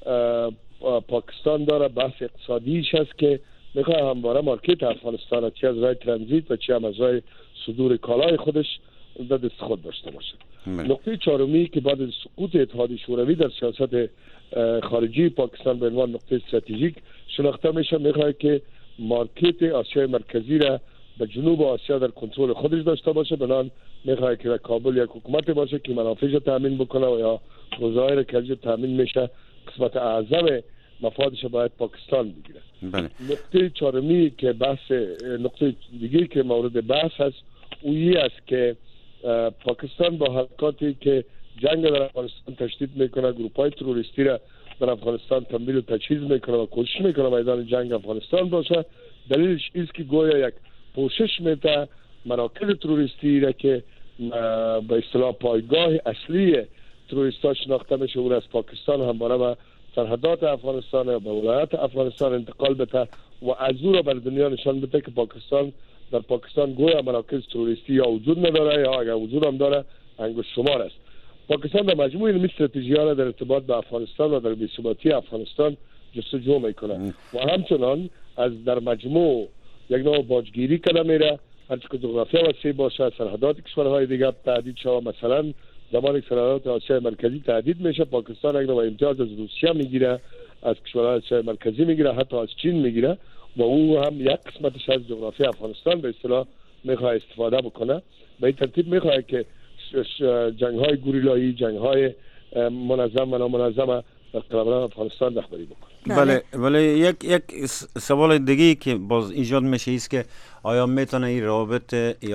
پاکستان داره بحث اقتصادیش است که میخواه همواره مارکت افغانستان چه از راه ترانزیت و چه هم از راه صدور کالای خودش در دست خود داشته باشه. نقطه چهارمی که بعد از سقوط اتحادیه شوروی در سیاست خارجی پاکستان به عنوان نقطه استراتژیک شناخته میشه، میخواه که مارکت آسیای مرکزی را به جنوب آسیا در کنترل خودش داشته باشه. بنان میخواه که در کابل یک حکومت باشه که منافعش را تامین بکنه و یا وظایف کلیدی تامین میشه. قسمت اعظم مفادش باید پاکستان بگیره. بله. نقطه چهارمی که بحث نقطه دیگه که مورد بحث هست اویی است که پاکستان با حرکاتی که جنگ در افغانستان تشدید میکنه، گروپ‌های تروریستی را در افغانستان تمویل و تجهیز میکنه و کوشش میکنه میدان جنگ افغانستان باشه. دلیلش است که گویا یک پوشش میده مراکز تروریستی را که به اصطلاح پایگاه اصلی تروریستا شناخته میشه اون از پاکستان همواره به سرحدات افغانستان و به ولایت افغانستان انتقال بده و از او را بر دنیا نشان بده که پاکستان در پاکستان گویا مراکز تروریستی یا وجود نداره یا اگر وجود هم داره انگشت شمار است. پاکستان در مجموع این استراتژی‌ها را در ارتباط به افغانستان و در بی‌ثباتی افغانستان جستجو میکنه و همچنان از در مجموع یک نوع باجگیری کرده میره. هرچی که جغرافیا وسیع باشه سرحدات کشورهای دیگر تهدید شود. مثلا زمانی که سرحدات آسیای مرکزی تهدید میشه پاکستان یک نوع امتیاز از روسیه میگیره، از کشورهای آسیای مرکزی میگیره، حتی از چین میگیره و او هم یک قسمتش از جغرافیا افغانستان به اصطلاح میخواد استفاده بکنه. به این ترتیب میخواد که جنگ‌های گوریلایی، جنگ‌های منظم و نامنظم در قلمرو افغانستان رهبری بکنه. بله ولی یک یک سوال دیگه که باز ایجاد میشه است که آیا میتونه این روابط یا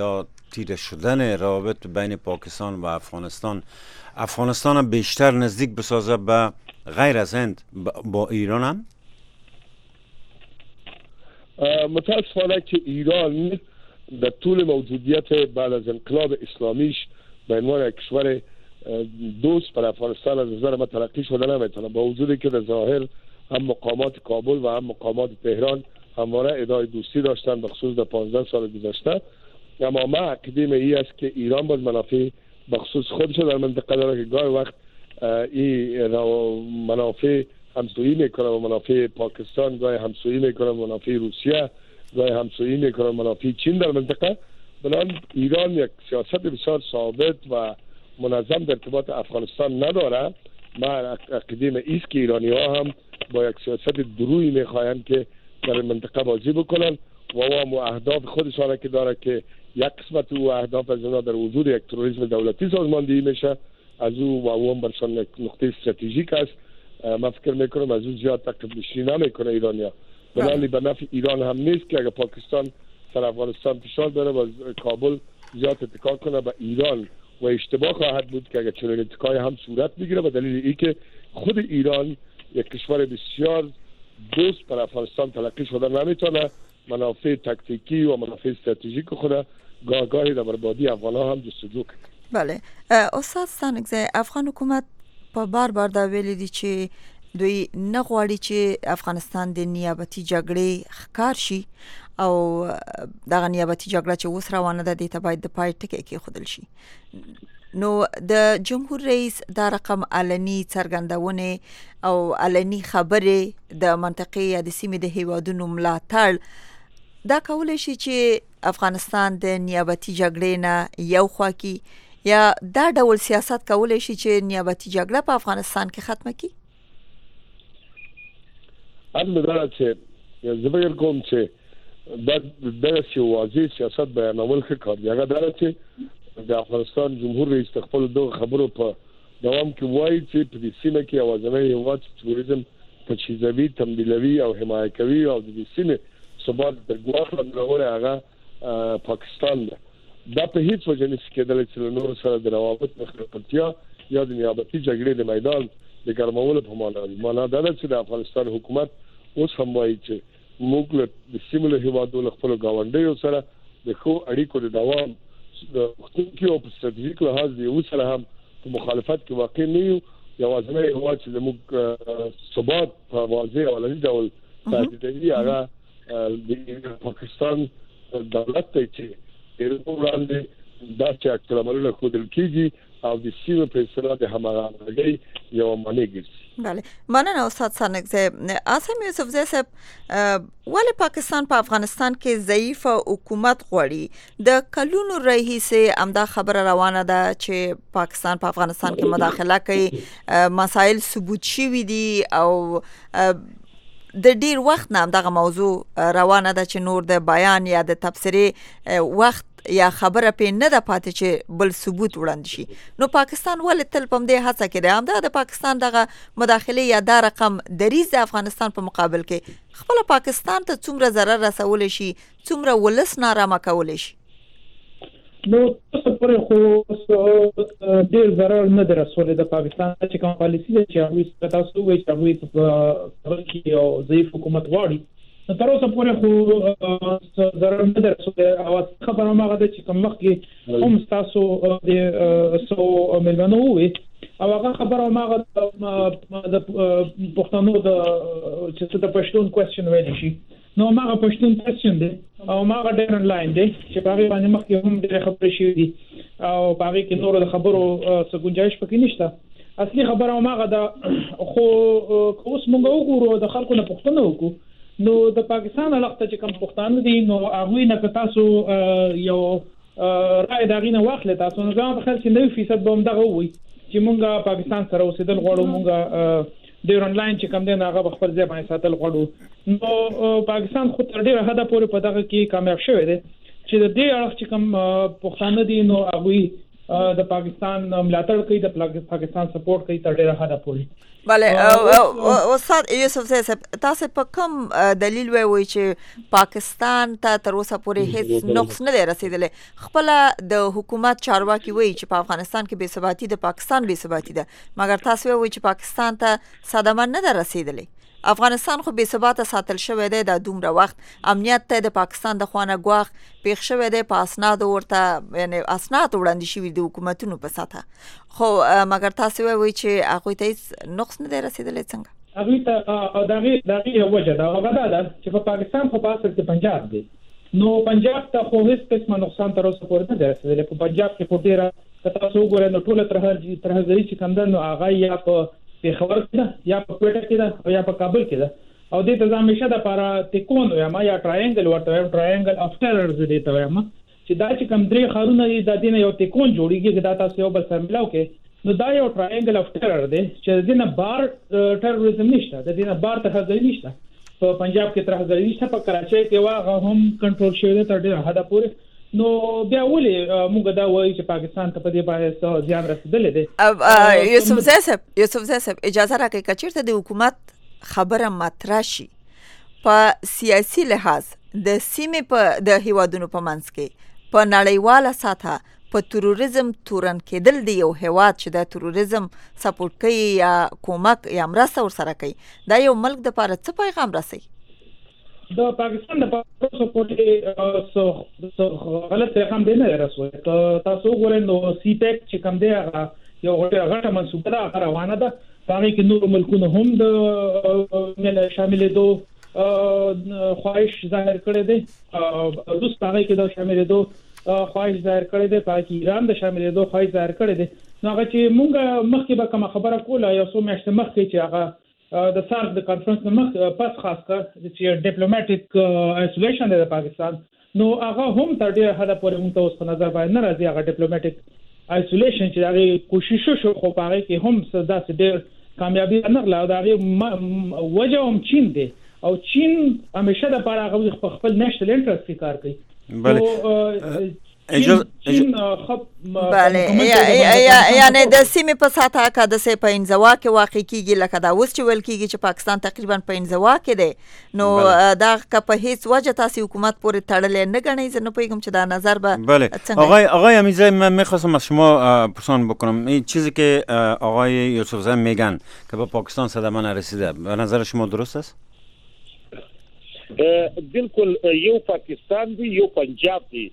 تیره شدن روابط بین پاکستان و افغانستان افغانستان بیشتر نزدیک بسازه به غیر از هند با ایران هم؟ متاسفانه که ایران در طول موجودیت بعد از انقلاب اسلامیش به عنوان کشور دوست پر افغانستان از نظر ما تلقی شده نمیتونه، با وجودی که در ظاهر هم مقامات کابل و هم مقامات تهران همواره ادعای دوستی داشتن به خصوص در پانزده سال گذشته. اما ما عقیده‌ام این است که ایران باید منافع به خصوص خودش در منطقه داره که گاهی وقت این منافع همسویی میکنه و منافع پاکستان، گاهی همسویی میکنه و منافع روسیه، گاهی همسویی میکنه و منافع چین در منطقه. بنابراین ایران یک سیاست بسیار ثابت و منظم در ارتباط افغانستان نداره. ما عقیده‌ام است که ایرانی ها هم با یک سیاست درویی میخواهند که در منطقه بازی بکنن و و اهداف خودشان که داره که یک قسمت او اهداف از اونا در وجود یک تروریسم دولتی سازماندهی میشه، از او و او هم برشان یک نقطه استراتژیک است. من فکر میکنم از او زیاد عقب نشینی نمیکنه ایرانیا. بنابراین به نفع ایران هم نیست که اگر پاکستان سر افغانستان فشار بره و کابل زیاد اتکا کنه به ایران و اشتباه خواهد بود که اگر چنین اتکای هم صورت بگیره به دلیل اینکه خود ایران یک کشور بسیار دوست پر افغانستان تلقی شده نمیتونه منافع تکتیکی و منافع استراتژیک خود گاه گاهی در بربادی افغان‌ها هم جستجو کوي. بله استاد ستانکزی، افغان حکومت په بار بار دا ویلي دي چې دوی نه غواړي چې افغانستان د نیابتي جګړې ښکار شي او دغه نیابتي جګړه چې اوس روانه ده د ته باید د پای ټکی کېښودل شي. نو د جمهور رئیس دا رقم علني څرګندونه او علني خبره د منطقې یا د سیمې د هیوادونو ملاتړ دا کولای شي چې افغانستان د نیابتي جګړې نه یو خوا کی یا دا ډول سیاست کولای شي چې نیابتي جګړه په افغانستان کې ختمه کی؟ ان مدار چې زبر کوم چې دا د سیاسي سیاست بیانول ښه کار دی. هغه دا چې د افغانستان جمهور رئیس خپل دغه خبرو په دوام کې وایي چې په دې سیمه کې اوازنۍ هیواد تروریزم تجهیزوي، تمویلوي او حمایه کوي او د دې سیمه ثبات د ګواښ لرلو هغه پاکستان ده. دا په هیڅ وجه نشي کېدلی چې نور سره د روابط مخالفتیا یا د نیابتي جګړې د میدان د ګرمولو په معنا دی. معنا دا ده چې د افغانستان حکومت اوس هم وایي چې موږ له سیمه هیوادونو خپل گاونډیو سره د خو اړیکو د دوام د وختونکو او استراتیژیک لحاظ دی او سره هم په مخالفت کې واقع نه یو. یوازې هیواد چې موږ ثبات په واضح او لنی ډول تهدیدوي هغه د پاکستان دولت ته چې وړاندې دا چې اکتراملونه خودل کیږي او د سیمه په سره د همغږۍ یو معنی ګرځي. بله مننه استاد ستانکزی. عاصم یوسفزی صاحب، ولې پاکستان په افغانستان کې ضعیف حکومت غواړي؟ د کلونو راهیسې همدا خبره روانه ده چې پاکستان په افغانستان کې مداخله کوي، مسایل ثبوت شوي دي او د ډیر وخت نه دغه موضوع روانه ده چې نور د بیان یا د تبصرې وخت یا خبره په نه ده پاتې چې بل ثبوت وړاندې شي. نو پاکستان ولې تل په دې هڅه کې ده؟ همدا د پاکستان دغه مداخله یا دا رقم دریز د افغانستان په مقابل کې خپل پاکستان ته څومره ضرر رسولی شي، څومره ولس نارامه کولی شي؟ نو تاسو پرې خو ډېر ضرر نه دی رسولی د پاکستان چې کوم پالیسي ده چې هغوی تاسو وایي چې هغوی په کې یو ضعیف حکومت غواړي. نو تر اوسه پورې خو ضرر نه دی رسولی. او خبره هماغه ده چې کوم مخکې هم ستاسو د څو میلمنو ووایي او هغه خبره هماغه د پښتنو د چې څه د پښتون کوېسچن ویلی شي، نو هماغه پښتون کوېسچن دی او هماغه ډېر انلاین دی چې په هغې باندې مخکې هم ډېرې خبرې شوي دي او په هغې کې نورو د خبرو څه ګنجایش پکې نشته. اصلي خبره هماغه ده. خو که اوس موږ وګورو د خلکو نه پوښتنه وکړو نو د پاکستان علاقه چې کوم پښتانه دي نو هغوی نه که تاسو یو رای د هغې نه واخلئ تاسو، نو زما په خیال چې نوي فیصد به همدغه ووایي چې مونږ پاکستان سره اوسېدل غواړو، مونږ ډېر انلاین چې کوم دی نو هغه به خپل ځای باندې ساتل غواړو. نو پاکستان خو تر ډېره حده پورې په دغه کې کامیاب شوی دی چې د دې اړخ چې کوم پښتانه دي نو هغوی د پاکستان ملاتړ کوي د پاکستان سپورټ کوي تر ډیره حده پورې. بله استاد یوسف صاحب تاسو په کوم دلیل وایي چې پاکستان ته تر اوسه پورې هیڅ نقص نه دی رسیدلی؟ خپل د حکومت چارواکي وایي چې په افغانستان کې بې ثباتي د پاکستان بې ثباتي ده، مګر تاسو وایي چې پاکستان ته صدمه نه ده رسیدلی. افغانستان خو بې ثباته ساتل شوی دی د دومره وخت، امنیت ته د پاکستان د خوانه ګواښ پیښ شوی دی، په اسنادو ورته یعنی اسناد وړاندې شوي د حکومتونو په سطحه، خو مګر تاسو وایي چې هغوی ته هیڅ نقص نه دی رسیدلی. څنګه هغوی ته د هغې یو وجه ده، هغه دا ده چې په پاکستان خو په اصل کې پنجاب دی، نو پنجاب ته خو هیڅ قسمه نقصان تر اوسه پورې نه دی رسیدلی. په پنجاب کې خو ډېره که تاسو وګورئ نو ټوله ترهګري چې کوم ده نو هغه یا په پیښور کې ده یا په کوټه کې ده او یا په کابل کې ده، او دې ته همیشه د لپاره تکون وایم یا ټراینګل ورته وایم، ټراینګل اف ټیررز دې ته وایم چې دا چې کوم درې ښارونه دي د دې نه یو تکون جوړیږي، دا تاسو یو بل سره ملاو کې نو دا یو ټراینګل اف ټیرر دی چې د نه بار ټیرریزم نشته، د دې نه بار ترهګري نشته. په پنجاب کې ترهګري نشته، په کراچۍ کې واغه هم کنټرول شوی دی تر ډیره حده پورې. نو بیا ولې موږ دا وایي چې پاکستان ته په دې باندې زیان رسیدلی دی؟ یوسف صاحب یوسف صاحب اجازه راکړئ که چېرته د حکومت خبره مطرح شي په سیاسي لحاظ د سیمې په د هیوادونو په منځ کې په نړیواله سطحه په تروریزم تورن کېدل د یو هیواد چې د تروریزم سپورټ کوي یا کومک یا مرسته ورسره کوي، دا یو ملک دپاره څه پیغام رسوي؟ د پاکستان د پاسو پورې غلط پیغام دی نه رسوي. تاسو وګورئ نو سی پیک چې کوم دی هغه یو غټه منصوبه ده، هغه روانه ده، په هغې کې نورو ملکونو هم د شاملېدو خواهش ظاهر کړی دی، روس په هغې کې د شاملېدو خواهش ظاهر کړی دی، په هغې کې ایران د شاملېدو خواهش ظاهر کړی دی. نو هغه چې مونږ مخکې به کومه خبره کوله یو څو میاشتې مخکې چې هغه د سارک د کانفرنس نه مخ پس خاص کر چې ډیپلوماټیک آیسولیشن دی د پاکستان، نو هغه هم تر ډیره حده پورې موږ ته اوس په نظر باندې نه راځي. هغه ډیپلوماټیک آیسولیشن چې هغې کوشش شو خو په هغې کې هم څه داسې ډېر کامیابي نه غله، او د هغې وجه هم چین دی، او چین همیشه دپاره هغه په خپل نیشنل انټرست کې کار کوي. بله یعنی د سیمې په سطحه که داسې په انزوا کې واقع کېږي لکه دا اوس چې ویل کېږي چې پاکستان تقریبا په انزوا کې دی، نو دا که په هیڅ وجه تاسې حکومت پورې تړلی نه ګڼئ، زه نه پوهېږم چې دا نظر به بله. آقای آقای امیرزی، من میخواستم از شما پرسان بکنم این چیزی که آقای یوسفزی میگن که به پاکستان صدمه نرسیده به نظر شما درست است؟ بالکل، یو پاکستان دی یو پنجاب دی.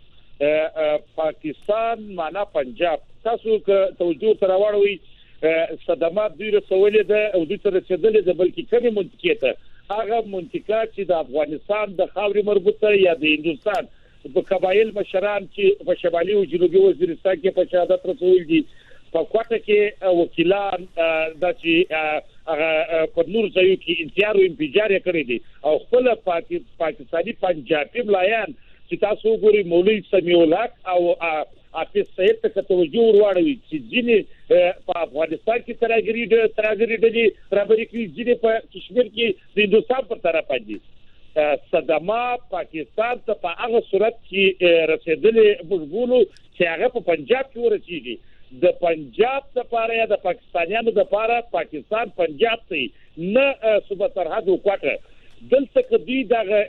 پاکستان معنا پنجاب، تاسو که توجه سره واړوئ صدمات دوی رسولې ده او دوی ته رسېدلې ده، بلکې کومې منطقې ته؟ هغه منطقه چې د افغانستان د خاورې مربوطه یا د هندوستان په قبایل مشران چې په شمالي او جنوبي وزیرستان کې په شهادت رسول دي، په کوټه کې وکیلان دا چې هغه په نور ځایو کې انتحار او انفجار یې کړی دي، او خپل پاکستاني پنجابي ملایان چې تاسو وګورئ مولوي سمیع الحق او حافظ صاحب ته توجه ورواړوي چې ځینې په افغانستان کې ترهګري ترهګري ډلې رهبري کوي، ځینې په کشمیر کې د هندوستان پر طرف دي. صدمه پاکستان ته په هغه صورت کې رسېدلې موږ بولو چې هغه په پنجاب کې ورسېږي. د پنجاب دپاره یا د پاکستانیانو دپاره پاکستان پنجاب ته نه صوبه سرحد وکوټه، دلته که دوی دغه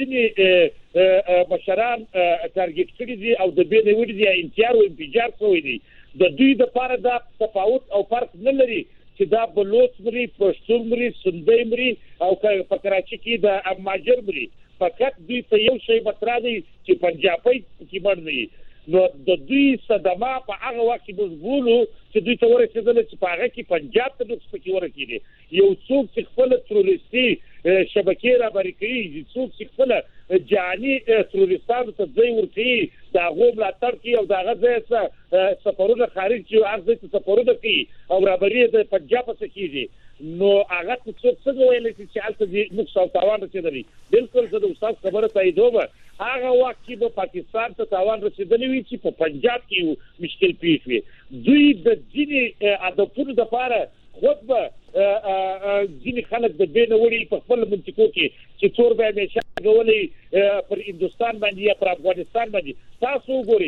ځینې مشران ټارګېټ کړي دي او د بې نیولي دي یا انتحار او انفجار شوی دی، د دوی دپاره دا تفاوت او فرق نه لري چې دا بلوچ مري، پښتون مري، سندی مري او په کراچي کې د ماجر مري، فقط دوی ته یو شی مطرح دی چې پنجابی کې مړ نه وي. نو د دوی صدمه په هغه وخت کې موږ بولو چې دوی ته ورسېدله چې په هغه کې پنجاب ته نقص پکې ورسېدي. یو څوک چې خپله تروریستي شبکې رهبري کوي، څوک چې خپله جهاني تروریستانو ته ځای ورکوي، د هغو ملاتړ کوي او د هغه ځای څخه سفرونه خارج چې هر ځای ته سفرونه کوي او رهبري د پنجاب څخه کېږي، نو هغه ته څوک څنګه ویلی شي چې هلته دې نقص او تاوان رسېدلی؟ بالکل زه د استاد خبره تاییدوم، هغه وخت کې به پاکستان ته تاوان رسېدلی وي چې په پنجاب کې مشکل پیښ وي. دوی د ځینې هدفونو دپاره خود به ځینې خلک د بې نوړي په خپل منطقو کې چې تور به یې همیشه لګولی پر هندوستان باندې یا پر افغانستان باندې. تاسو وګورئ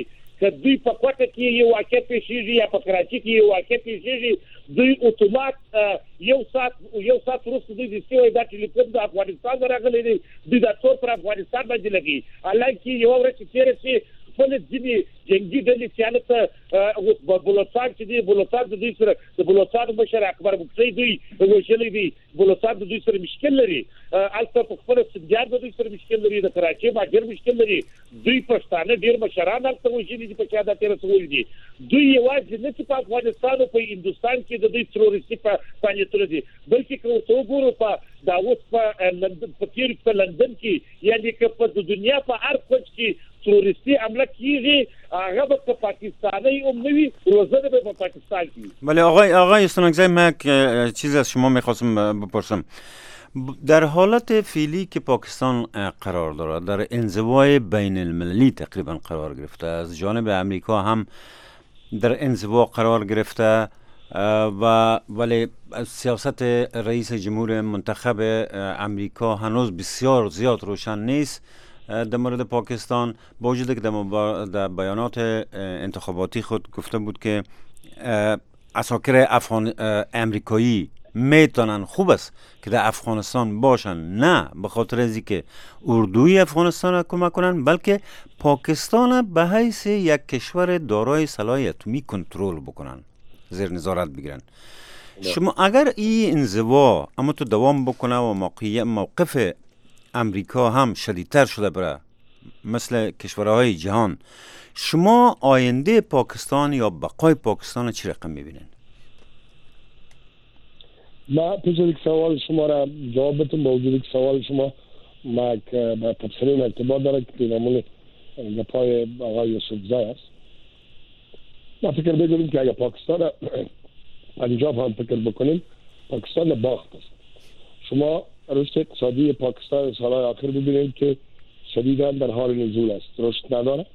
که دوی په کوټه کې یو واقع پیښیږي یا په کراچي کې یو واقع پیښیږي دوی اتومات یو سات یو سات وروسته دوی د سیوي د ټلیفون د افغانستان راغلي دي دوی د ټول پر افغانستان باندې لګي حالانکه یو ورځ تیر شي خپل ځینې جنگي ډلې چې هلته بلوچستان چې دي بلوچستان د دوی سره د بلوچستان مشر اکبر بکسي دوی وژلي دي بلوچستان د دوی سره مشکل لري هلته په خپل سنجار د دوی سره مشکل لري د کراچي ما ډېر مشکل لري دوی پښتانه ډېر مشران هلته وژلي دي په چا د تیر سوي دي دوی یوازې نه چې په افغانستان او په هندوستان کې د دوی تروریستي فعالیتونه دي بلکې که ورته وګورو په دا اوس په تیر په لندن کې یعنې که په دنیا په هر کونج کې تروریستی حمله کیږي هغه به پاکستانی هم نوی روزنه به پاکستان کی. بله آقای آقای استانکزی من چیز از شما میخواستم بپرسم در حالت فعلی که پاکستان قرار دارد در انزوای بین المللی تقریبا قرار گرفته از جانب امریکا هم در انزوا قرار گرفته و ولی سیاست رئیس جمهور منتخب امریکا هنوز بسیار زیاد روشن نیست در مورد پاکستان با وجود که در بیانات انتخاباتی خود گفته بود که عساکر افغان امریکایی میتونن خوب است که در افغانستان باشن نه به خاطر از اینکه اردوی افغانستان کمک کنن بلکه پاکستان به حیث یک کشور دارای سلاح اتمی کنترل بکنن زیر نظارت بگیرن شما اگر این انزوا اما تو دوام بکنه و موقف امریکا هم شدیدتر شده برای مثل کشورهای جهان شما آینده پاکستان یا بقای پاکستان چی رقم میبینین؟ ما پیش از یک سوال شما را جواب بتون با وجود یک سوال شما ما که با تفسیرین ارتباط داره که پیرامون گپای آقای یوسفزای است ما فکر بگیریم که اگر پاکستان انجام هم فکر بکنیم پاکستان باخت است شما رشد اقتصادی پاکستان سالهای آخر ببینید که شدیداً در حال نزول است رشد نداره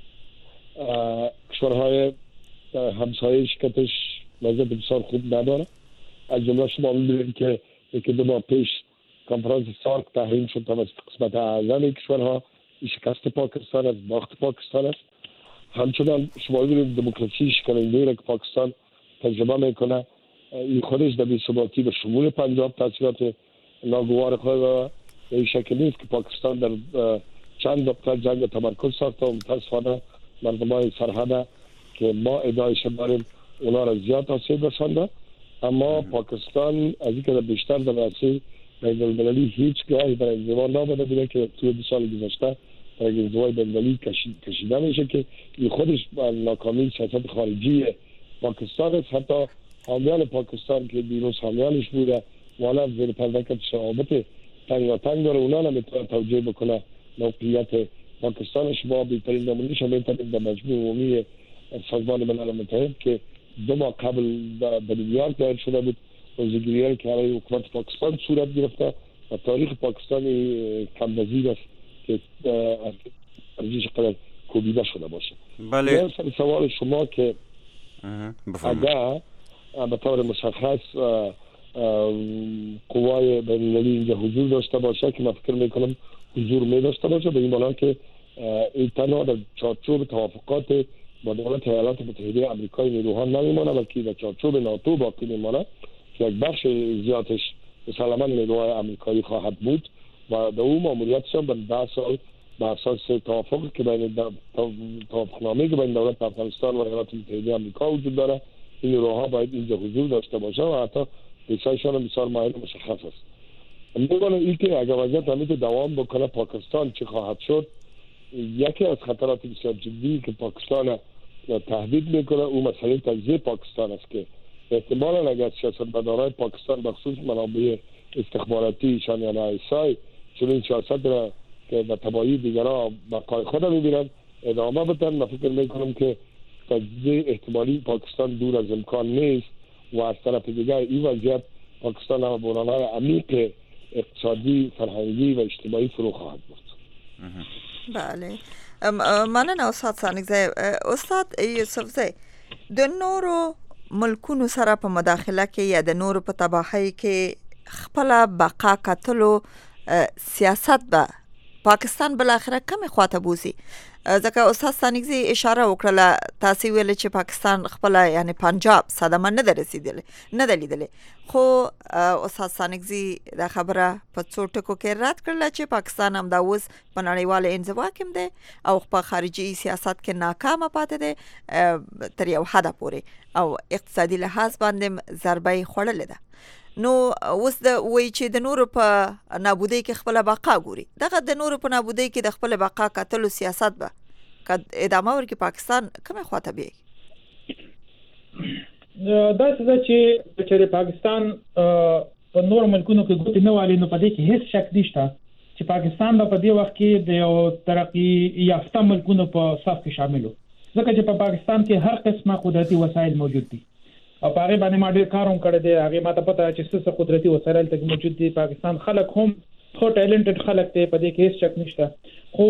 کشورهای همسایه شکتش وضعیت بسیار خوب نداره از جمله شما ببینید که یکی دو ماه پیش کنفرانس سارک تحریم شد توسط قسمت اعظم کشورها شکست پاکستان است باخت پاکستان است همچنان شما ببینید دموکراسی شکننده را که پاکستان تجربه میکنه این خودش در بی‌ثباتی به شمول پنجاب تاثیرات ناگوار خود و این شکل نیست که پاکستان در چند نقطه جنگ تمرکز ساخته و متاسفانه مردمان سرحده که ما ادعایش داریم اونا را زیاد آسیب رسانده اما پاکستان از اینکه در بیشتر در رأسی بین المللی هیچ گاهی در انزوا نامده بوده که توی دو سال گذشته در انزوای بین المللی کشیده میشه که این خودش ناکامی سیاست خارجی پاکستان است حتی حامیان پاکستان که دیروز حامیانش بوده والا زیر پرده که شعابت تنگاتنگ داره اونا نمیتونه توجیه بکنه موقعیت پاکستانش با بیترین نمونیش هم میتونیم در مجموع عمومی سازمان ملل متحد که دو ماه قبل در نیویورک دایر شده بود روزگیری که برای حکومت پاکستان صورت گرفته و تاریخ پاکستانی کم نظیر است که ارزش قدر کوبیده شده باشه. بله. سر سوال شما که اگر به طور مشخص قوای بین المللی اینجا حضور داشته باشه که من فکر میکنم حضور می داشته باشه به این معنی که این تنها در چارچوب توافقات با دولت ایالات متحده آمریکای نیروها نمیمانه بلکه در چارچوب ناتو باقی میمانه که یک بخش زیادش مسلما نیروهای آمریکایی خواهد بود و در اون ماموریتش هم ده سال بر اساس توافقی که بین توافقنامه‌ای که بین دولت افغانستان و ایالات متحده آمریکا وجود داره این نیروها باید اینجا حضور داشته باشه و حتی پیشایشان هم بسیار معین مشخص است. میگم این که اگر وضعیت همین دوام بکنه پاکستان چه خواهد شد یکی از خطرات بسیار جدی که پاکستان تهدید میکنه اون مسئله تجزیه پاکستان است که احتمالا اگر سیاستمدارای پاکستان بخصوص منابع استخباراتی شان یا نایسای چون این سیاست را که به تبایی دیگرها بقای خود میبینن ادامه بدن من فکر میکنم که تجزیه احتمالی پاکستان دور از امکان نیست و از طرف دیگر این وضعیت پاکستان هم بحران‌های عمیق اقتصادی، فرهنگی و اجتماعی فرو خواهد بود. بله. مننه استاد سانکزی. استاد یوسفزی د نورو ملکونو سره په مداخله کې یا د نورو په تباهۍ کې خپل بقا کتلو سیاست به پاکستان بل اخره کومه خواته بوزي؟ ځکه استاد ثانیزي اشاره وکړه تاسو ویل چې پاکستان خپل یعنی پنجاب صدمه نه درسیدلې نه دلیدلې خو استاد ثانیزي دا خبره په څو ټکو کې رد کړل چې پاکستان هم دا اوس په نړیواله انزوا کې دی او په خارجي سیاست کې ناکامه پاتې دی تر یو حد پورې او اقتصادي لحاظ باندې ضربه خوړلې ده. نو اوس د وای چې د نورو په نابودۍ کې خپل بقا ګوري دغه د نورو په نابودۍ کې د خپل بقا کتلو سیاست به کد ادامه ورکړي پاکستان کومه خواته بي دا څه چې چې پاکستان په نورو ملکونو کې ګوتې نه والي نو په دې کې هیڅ شک نشته چې پاکستان په دې وخت کې د یو ترقی یافته ملکونو په صف کې شامل وو ځکه چې په پاکستان کې هر قسمه قدرتي وسایل موجود دي او په هغه باندې ما ډېر کار هم کړی دی هغه ماته پته چې څه قدرتي وسایل ته موجود دي پاکستان خلک هم خو ټیلنټډ خلک ته په دې کې هیڅ شک نشته خو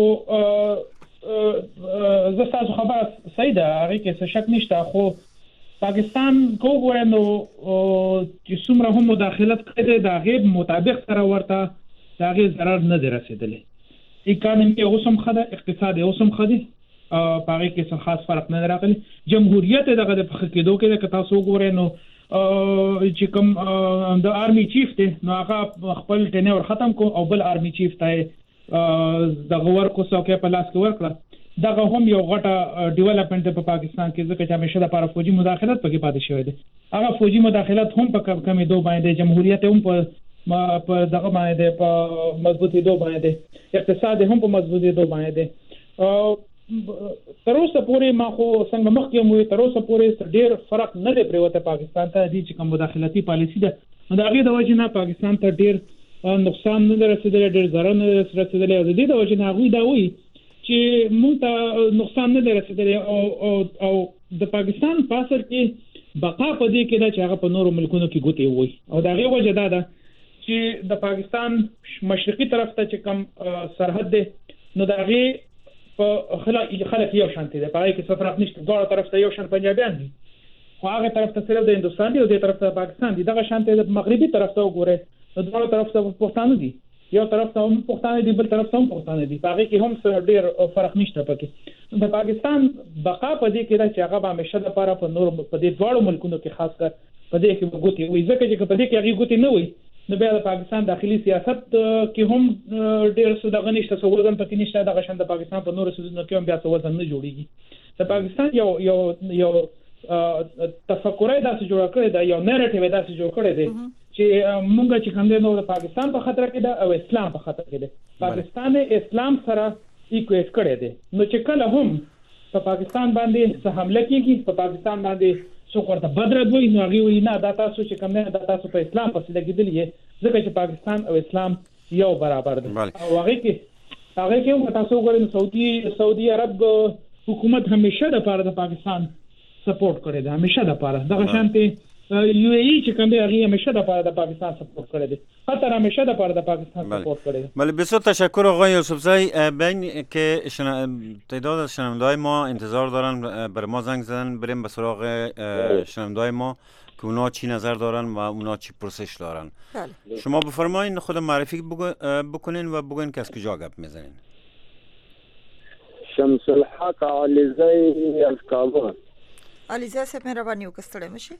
زه تاسو خبره صحیح ده هغه کې څه شک نشته خو پاکستان کو ګورنو چې څومره هم مداخلت کړي دا غیب مطابق سره ورته دا غي ضرر نه دی رسیدلی اکانومي اوسم خده اقتصاد اوسم خده پاره کې څه خاص فرق نه راغلی جمهوریت دغه د فخر کېدو کې د تاسو ګورئ نو چې کوم د آرمي چیف ته نو هغه خپل ټینور ختم کو او بل آرمي چیف ته د غور کو څوکې په لاس کې ورکړه دغه هم یو غټه ډیولپمنٹ په پاکستان کې ځکه چې همیشه د لپاره فوجي مداخلت پکې پاتې شوی دی هغه فوجي مداخلت هم په کمې دوه باندې جمهوریت هم په په دغه باندې په مضبوطی دوه باندې اقتصاد هم په مضبوطی دوه باندې تر اوسه پورې ما خو څنګه مخکې مو تر اوسه پورې ډېر فرق نه دی پریوته پاکستان ته دي چې کوم مداخلتي پالیسی ده نو دا غي د وجه نه پاکستان ته ډېر نقصان نه رسیدلی ډېر ضرر نه رسیدلی او د دې د وجه نه غوي دا وایي چې موږ ته نقصان نه رسیدلی او او او د پاکستان په اصل کې بقا په دې کې دا چې هغه په نورو ملکونو کې ګوتې وي او دا غي وجه دا ده چې د پاکستان مشرقي طرف ته چې کوم سرحد دی نو دا غي خلک خلک یو شانتي ده پای کې څه فرق نشته دوه طرف ته یو شان پنجابیان دي خو هغه طرف ته صرف د هندستان دی او د طرف ته پاکستان دي دغه شانتي د مغربي طرف ته وګوره نو دوه طرف ته پښتانه دي یو طرف ته هم پښتانه دي بل طرف ته هم پښتانه دي هغه کې هم څه ډېر فرق نشته پکې د پاکستان بقا په دې کې دا چې هغه به همیشه د لپاره په نور په دې ډول ملکونو کې خاص کر په دې کې وګورئ وي ځکه چې په دې کې هغه ګوتې نه وي نو بیا د پاکستان داخلي سیاست کې هم ډېر څه دغه نشته څه وزن پکې نشته دغه شان د پاکستان په نورو سیزونو کې هم بیا څه وزن نه جوړیږي د پاکستان یو یو یو تفکر داسې جوړ کړی دا یو نریټیو داسې جوړ کړی دی چې مونږ چې کوم دی نو د پاکستان په خطر کې ده او اسلام په خطر کې ده پاکستان اسلام سره ایکویټ کړی دی نو چې کله هم په پاکستان باندې څه حمله کیږي په پاکستان باندې څو ورته بدر دوی نو هغه وی نه دا تاسو چې کوم نه دا تاسو په اسلام پسې لګیدلی ځکه چې پاکستان او اسلام یو برابر دي او هغه کې هغه کې هم تاسو ګورئ سعودي سعودي عرب حکومت همیشه د پاره د پاکستان سپورټ کړی دی همیشه د پاره دغه شانتي یو ای چې کوم دی هغه همیشه د پاره د پاکستان سپورټ کړی دی خاطر همیشه د پاره د پاکستان سپورټ کړی دی. بله بسیار تشکر آقای یوسفزئی. ببین که شن... تعداد از شنونده‌های ما انتظار دارن بر ما زنگ زدن بریم به سراغ شنونده‌های ما که اونا چی نظر دارن و اونا چی پرسش دارن. شما بفرمایید خود معرفی بکنین و بگوین که از کجا گپ میزنین. شمس الحق علیزی از کابل. علیزی صاحب مهربانی وکړئ مشه.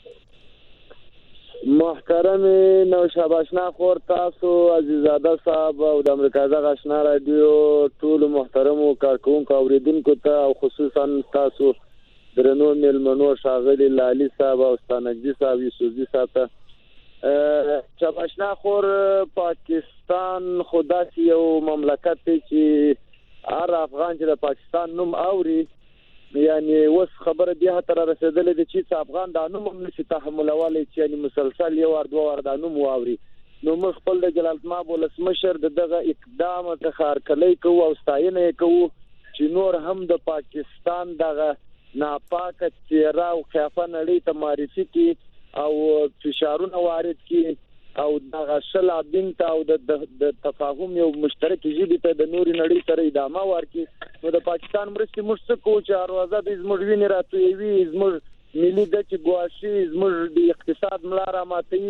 محترم نوشاب آشنا خور تاسو عزیزاده صاحب او د امریکا د آشنا رادیو ټول محترم او کارکونکو اوریدونکو ته او خصوصا تاسو درنو ملمنو شاغلی لالی صاحب او ستانجی صاحب یوسفزئی صاحب ته شاب آشنا خور پاکستان خدا سی یو مملکت چې هر افغان چې د پاکستان نوم اوري یعنی وس خبره دی هتر رسیدلې د چې افغان د نوم هم نشي تحملولای چې یعنی مسلسل یو ور دوه ور د نوم واوري نو موږ خپل د جلال ماب ولسمشر دغه اقدام ته خارکلې کوو او ستاینه کوو چې نور هم د پاکستان دغه ناپاک چیرې او خفه نړۍ ته معرفي کی او فشارونه وارد کی او دغه شلا بنت او د تفاهم یو مشترک ژبه ته د نوري نړۍ سره ادامه ورکړي نو د پاکستان مرستې مرسته کو چې اروازه د زموږ ویني راتوي زموږ ملي د چې ګواشي زموږ د اقتصاد ملاره ماتي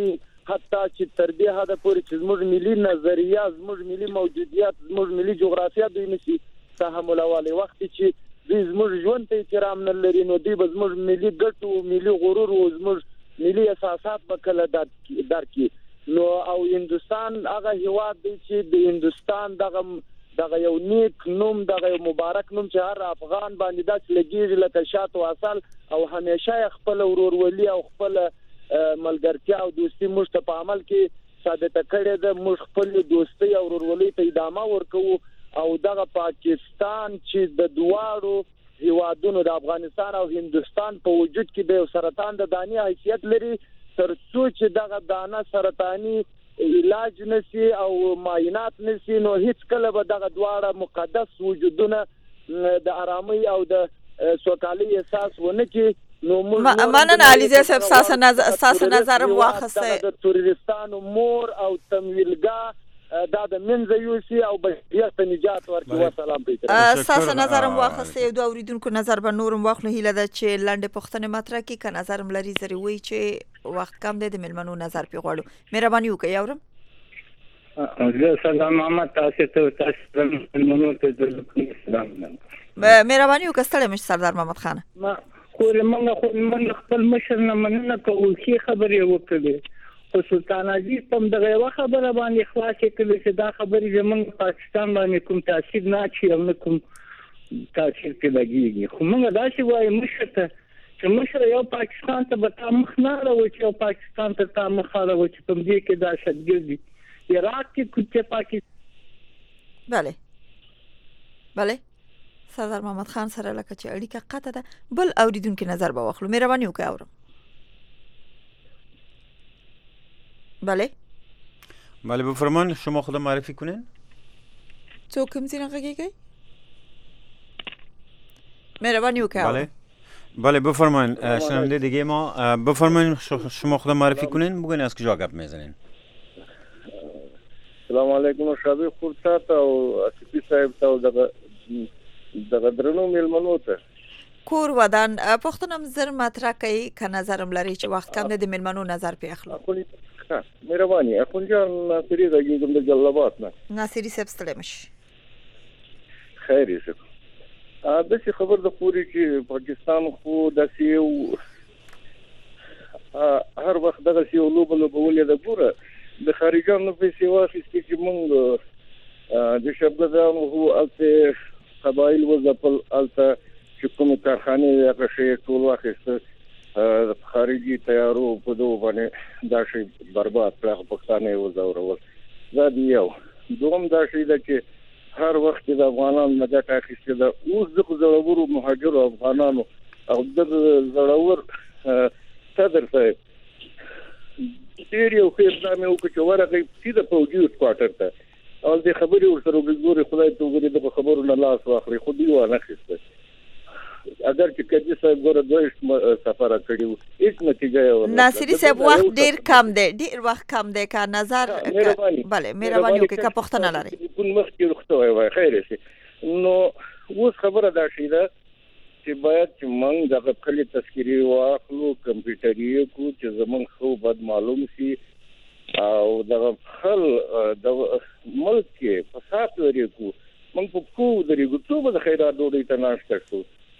حتی چې تر دې حد پورې چې زموږ ملي نظریه زموږ ملي موجودیت زموږ ملي جغرافیه دوی نشي تحملولای. وخت چې دوی زموږ ژوند ته احترام نه لري نو دوی به زموږ ملي ګټو ملي غرور او زموږ ملي اساسات به کله درکړي. نو او هندستان هغه هیواد دی چې د هندستان دغه دغه یو نیک نوم دغه یو مبارک نوم چې هر افغان باندې داس لګیږي لکه شات واصل او همیشه خپل ورورولي او خپل ملګرتیا او دوستي موږ ته په عمل کې ثابت کړې ده. موږ خپل دوستي او ورورولي ته ادامه ورکوو او دغه پاکستان چې د دواړو هیوادونو د افغانستان او هندستان په وجود کې د سرطان د دانې حیثیت لري تر څو چې دغه دانه سرطاني علاج نشي او معاینات نشي نو هیڅ کله به دغه دواړه مقدس وجودونه د آرامي او د سوکالي احساس ونه کې. نو موږ مننه علیزی صاحب ساسه نظر ساسه نظر واخصه د تروریستانو مور او تمویلګا دا د منځ یوسي او بشریت نجات ورکړي. والسلام علیکم. ساسه نظر واخصه یو د اوریدونکو نظر به نورم واخلو. هیله ده چې لاندې پښتنه مطرح کې ک نظر ملري زری وی چې وخت کم دی د ملمنو نظر پی غواړو. مهرباني وکړئ اورم. زه سلام محمد تاسو ته تاسو ملمنو ته سلام. مهرباني وکړئ ستړي مش سردار محمد خان. ما خو موږ خو موږ خپل مشر نه مننه کوو چې خبرې وکړي. خو سلطان عزیز په دغه یو خبره باندې خلاص کړي چې دا خبرې زموږ پاکستان باندې کوم تاثیر نه اچي او نه کوم تاثیر کې لګيږي. خو موږ دا چې وایي مشر ته چې مشر یو پاکستان ته به تا مخ نه راوړي چې یو پاکستان ته تا مخ راوړي چې په دې کې دا شدګردي عراق کې کوڅه پاکستان. بله بله سردار محمد خان سره لکه چې اړیکه قطع ده. بل اوریدونکو نظر به واخلو. مهرباني وکړئ اورم. بله بله بفرمان شما خود معرفی کنین. تو کم زیران غگیگی؟ مهربانی وکړئ. بله بله بفرمایید شنونده دیگه ما بفرمایید شما خود معرفی کنین بگین از کجا گپ میزنین. السلام علیکم شابه خورتا او اسپی صاحب ته دغه دغه درنو ملمنو ته کور ودان پښتنم زر مطرح کوي ک نظرم لري چې وخت کم د ملمنو نظر پی اخلو. مهرباني اخون جان ناصری دغه د جلبات نه ناصری صاحب ستړي مش خیر یې ا د څه خبر د پوری چې پاکستان خو د سیو هر وخت دغه سیو لوبلو بولې د ګوره د خارجانو په سیوا چې موږ د شبګدان هو الته قبایل وځپل الته چې کوم کارخانه یا شی ټول واخیسته خارجي تیارو په دوه باندې دا شی برباد کړ پښتانه وځورول. دا دی یو دوم دا شی د چې هر وخت د افغانانو نه ګټه اخیستل اوس د زړورو مهاجرو افغانانو او د زړور صدر صاحب ډیر یو خیر نامه او چې ورغی سیده فوجي کوارټر ته او د خبري ورسره وګوري خدای ته وګوري د خبرو نه لاس واخلي خو دی و نه خسته. اگر چې کدي صاحب ګوره دوه سفر کړیو هیڅ نتیجه نه. ناصری صاحب وخت ډیر کم دی ډیر وخت کم دی کا نظر بله مهرباني وکړئ کا پښتنه لري کوم مخ کې رخصت وای خیر شي. نو اوس خبره دا شي دا چې باید چې موږ دغه خپل تذکری واخلو کمپیوټري کو چې زمون خو بد معلوم شي او دغه خل د ملک کې فساد لري کو موږ په کو درېږو څو به خیرات ډوډۍ ته ناشته شو.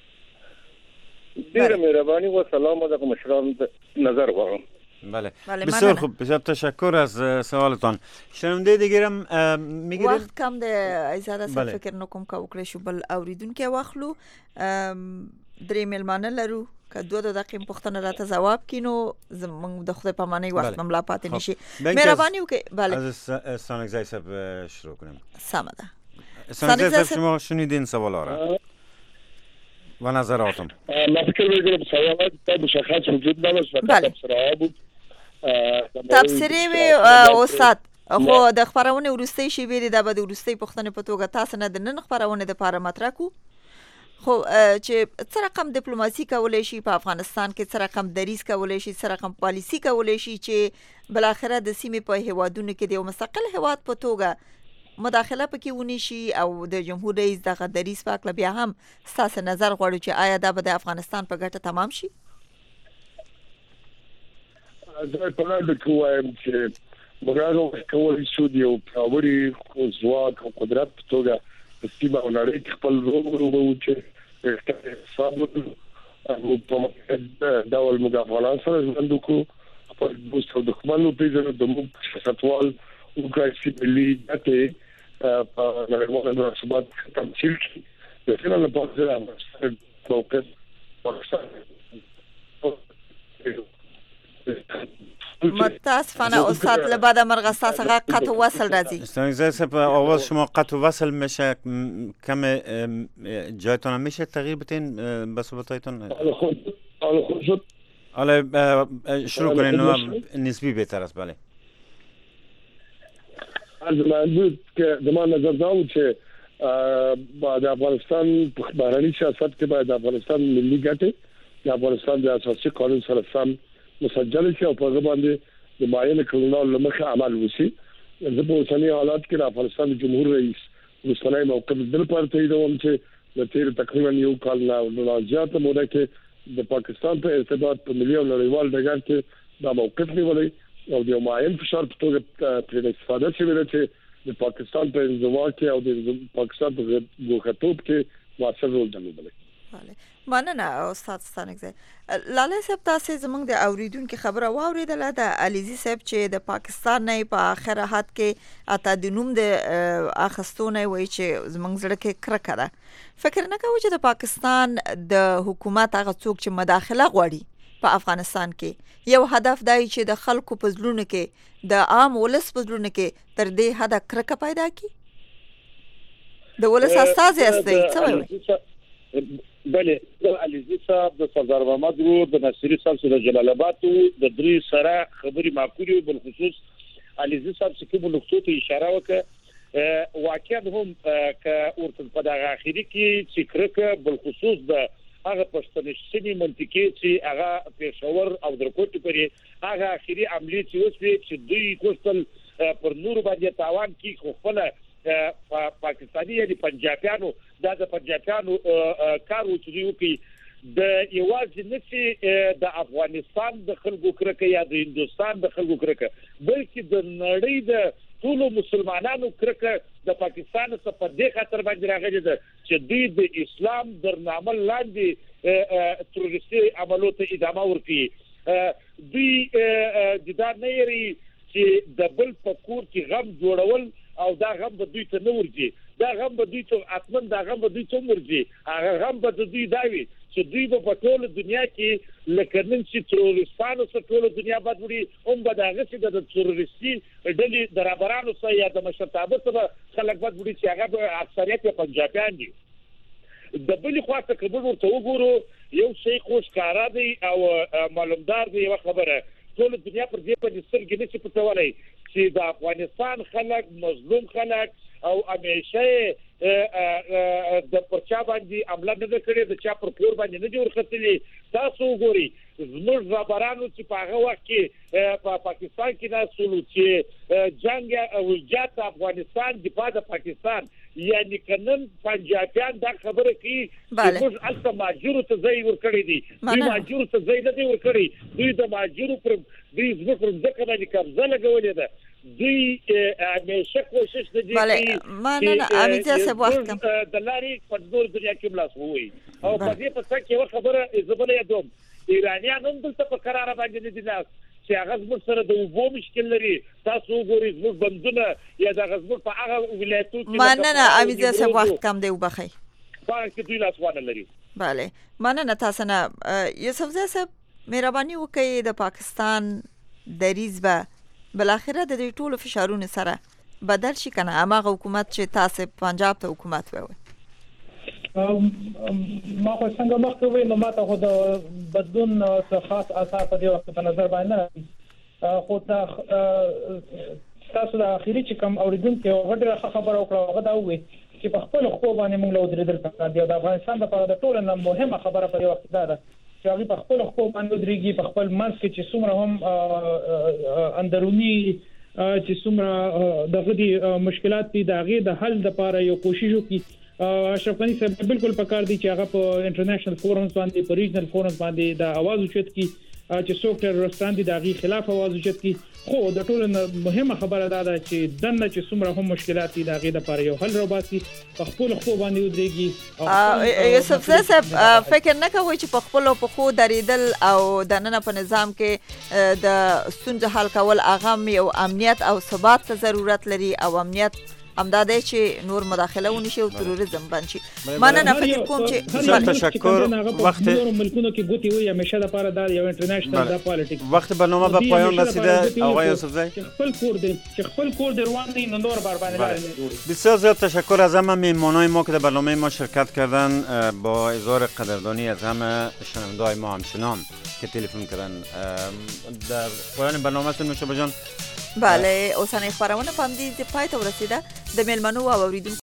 ډیر مهرباني و سلام علیکم مشران نظر واغم. بله بسیار خوب بسیار تشکر از سوالتان. شنونده دیگرم میگیریم وقت کم ده ایزاده سر فکر نکم که وکړی شو بل اوریدون که واخلو درې ملمانه لرو که دو دو دقیقه پښتنه راته جواب کینو زمونږ د خدای په معنی وخت مملا پاتې نشي. مهرباني وکړئ. بله از سانگزای صاحب شروع کنیم. سمه ده. سانگزای صاحب شما شنیدین سوالا را و نظراتم. ما فکر می‌کنم سوالات تا مشخص وجود نداشت و تبصره بود. تبصره وی استاد خو د خبرونه ورستۍ شی ویل د بده ورستۍ پښتنه په توګه تاسو نه د نن خبرونه د پاره مطرح کو خو چې څه رقم ډیپلوماسي کولای شي په افغانستان کې څه رقم دریس کولای شي څه رقم پالیسی کولای شي چې بل اخره د سیمې په هوادونو کې د مستقل هواد په توګه مداخله پکې ونی شي او د جمهور رئیس دغه دریس پاک بیا هم ستاسو نظر غواړو چې آیا دا به د افغانستان په ګټه تمام شي. زه په لاره کې وایم چې موږ کولای شو د یو پیاوړي ځواک او قدرت په توګه په سیمه او نړۍ کې خپل رول وروړو چې اقتصاد په ډول موږ افغانان سره ژوند وکړو خپل دوست او دښمن وپېژنو د موږ سیاستوال وکړي ملي ګټې په نړیوال مناسبات تمثیل کړي د فلم په ځای موقف متاسفانه استاد لبعد مرغستا څخه قطع وصل راځي. استاد په اول شما قطع وصل میشه کم جایتون میشه تغییر بتین به صحبتایتون؟ حالا شروع کنین نسبی بهتر است. بله از منظور که دمان نظر دارم که بعد افغانستان بهرنی سیاست که باید افغانستان ملی ګټه د افغانستان د اساسي قانون سره سم مسجل شي او په هغه باندې د معین کړنو لمخه عمل وشي. زه په اوسنی حالات کې د افغانستان د جمهور رئیس مستنی موقف دل پر ته دوم چې د تیر تقریبا یو کال نه زیاته موده کې د پاکستان په ارتباط په ملي او نړیوال ډګر کې دا موقف نیولې او د معین فشار په توګه پر استفاده شوی دی چې د پاکستان په انزوا کې او د پاکستان په ګوښتوب کې واصل رول درلودل. بله مننه استاد ستانکزی. لاله صاحب تاسو زمونږ د اوریدونکو خبره واوریدله د علیزی صاحب چې د پاکستان نه په اخر حد کې اته د نوم د اخستونه وای چې زمونږ زړه کې کرکه ده. فکر نه کوم چې د پاکستان د حکومت هغه څوک چې مداخله غواړي په افغانستان کې یو هدف دی چې د خلکو په زړونو کې د عام ولس په زړونو کې تر دې حد کرکه پیدا کړي. د ولس استازي استي څه وایي؟ بله د علیزی صاحب د سردار محمد ورور د نصیری صاحب سره جلال آباد د درې سره خبري معقولی بل خصوص علیزی صاحب چې کوم نقطو ته اشاره وکړه واقعا هم ک ورته په دغه اخیری کې چې کرکه بل خصوص د هغه پښتنشتنی منطقي چې هغه پېښور او درکوټ پرې هغه اخیری عملی چې وسوي چې دوی کوستل پر نور باندې تاوان کې خو خپل پاکستاني یا پنجابیانو دا د پنجابیانو کار وچوي کوي د یوازې نشي د افغانستان د خلکو کرکه یا د هندستان د خلکو کرکه بلکې د نړۍ د ټول مسلمانانو کرکه د پاکستان څخه په دې خاطر باندې راغلي ده چې دوی د اسلام درنامه لاندې تروریستي عملیاتو ته ادامه ورکړي. دوی د دا نه یری چې د بل په کور کې غم جوړول او دا غم به دوی ته نه ورځي دا غم به دوی ته اتمن دا غم به دوی ته ورځي هغه غم به دوی داوي چې دوی په ټول دنیا کې لکه نن چې تروریستانو سره ټول دنیا باندې وړي هم به دا غسي د تروریستي ډلې درابرانو سره یا د مشرتابه سره خلک باندې وړي چې هغه به اکثریت پنجابیان دي. د بل خوا څخه کبر ورته وګورو یو شی خوشکارا دی او معلومدار دی یو خبره ټول دنیا پر دې په سترګې نشي پټولای چې د افغانستان خلک مظلوم خلک او همیشه د پرچا باندې عمله نه کړې د چا پر کور باندې نه جوړ خطلې تاسو وګورئ زموږ رابرانو چې په هغه وخت کې په پاکستان کې ناسولو چې جنگ او جات افغانستان دفاع د پاکستان یعنی کنن پنجابیان دا خبره کوي چې موږ الته ماجورو ته ځای ورکړی دي دوی ماجورو ته ځای نه دی ورکړی دوی د ماجورو پر دوی زموږ پر ځکه باندې قبضه لګولې ده دوی همیشه کوشش کوي چې مننه امیزه صاحب وخت کم د لارې په ټول دنیا کې ملاس وي او په دې په څیر کې خبره زبله یادوم ایرانیان هم دلته په قرار باندې نه دي لاس چې هغه زموږ سره د وبو مشکل لري تاسو وګورئ زموږ بندونه یا د غزبور په هغه ولایتو کې مننه امیزه صاحب وخت کم دی وبخي باندې دوی لاس وانه لري. bale مننه تاسو نه یوسفزی صاحب مهرباني وکړئ د پاکستان دریز به بالاخره د دې ټولو فشارونو سره بدل شي کنه هغه حکومت چې تاسو پنجاب ته حکومت وایي ما خو څنګه مخکې وې نو ماته خو د بدلون څه خاص اثر په دې وخت په نظر باندې خو تاسو د اخیری چې کوم اوریدونکو غوډه خبره وکړه هغه دا وې چې په خپل خو باندې موږ له درېدل پکار دی د افغانستان لپاره د ټولو نه مهمه خبره په دې وخت دا ده چې هغه په خپل خو باندې درېږي په خپل منځ کې چې څومره هم اندرونی چې څومره دغه دي مشکلات دي د هغه د حل لپاره یو کوشش وکړي. اشرف غنی صاحب بالکل پکار دي چې هغه په انټرنیشنل فورمز باندې په ریجنل فورمز باندې د आवाज اوچت کی چې څوک ټرورستان دي د غي خلاف आवाज اوچت کی خو د ټولو مهمه خبره ده چې دنه چې څومره هم مشکلات دي د غي د لپاره یو حل راوباسي په خپل خو باندې ودرېږي. یوسف صاحب فکر نه کوي چې په خپل په خو درېدل او د نن په نظام کې د ستونزې حل کول اغم یو امنیت او ثبات ته ضرورت لري او امنیت امداده چې نور مداخله ونی شي او تروریزم باندې شي. مننه فکر کوم چې تشکر. وقت ملکونو کې ګوتی وي همیشه لپاره دا یو انټرنیشنل دا پالیټیکس وقت برنامه به پایان رسیده. آقای یوسفزی خپل کور دی چې خپل کور دی روان دی نو نور بر باندې. بسیار زیاد تشکر از همه میهمانای ما که در برنامه ما شرکت کردن، با اظهار قدردانی از همه شنونده‌های ما همچنان که تلفن کردن. در پایان برنامه‌تون نوشابه جان. بله اوسنۍ خبرونه په دې پای ته ورسیده. د میلمنو او اوریدونکو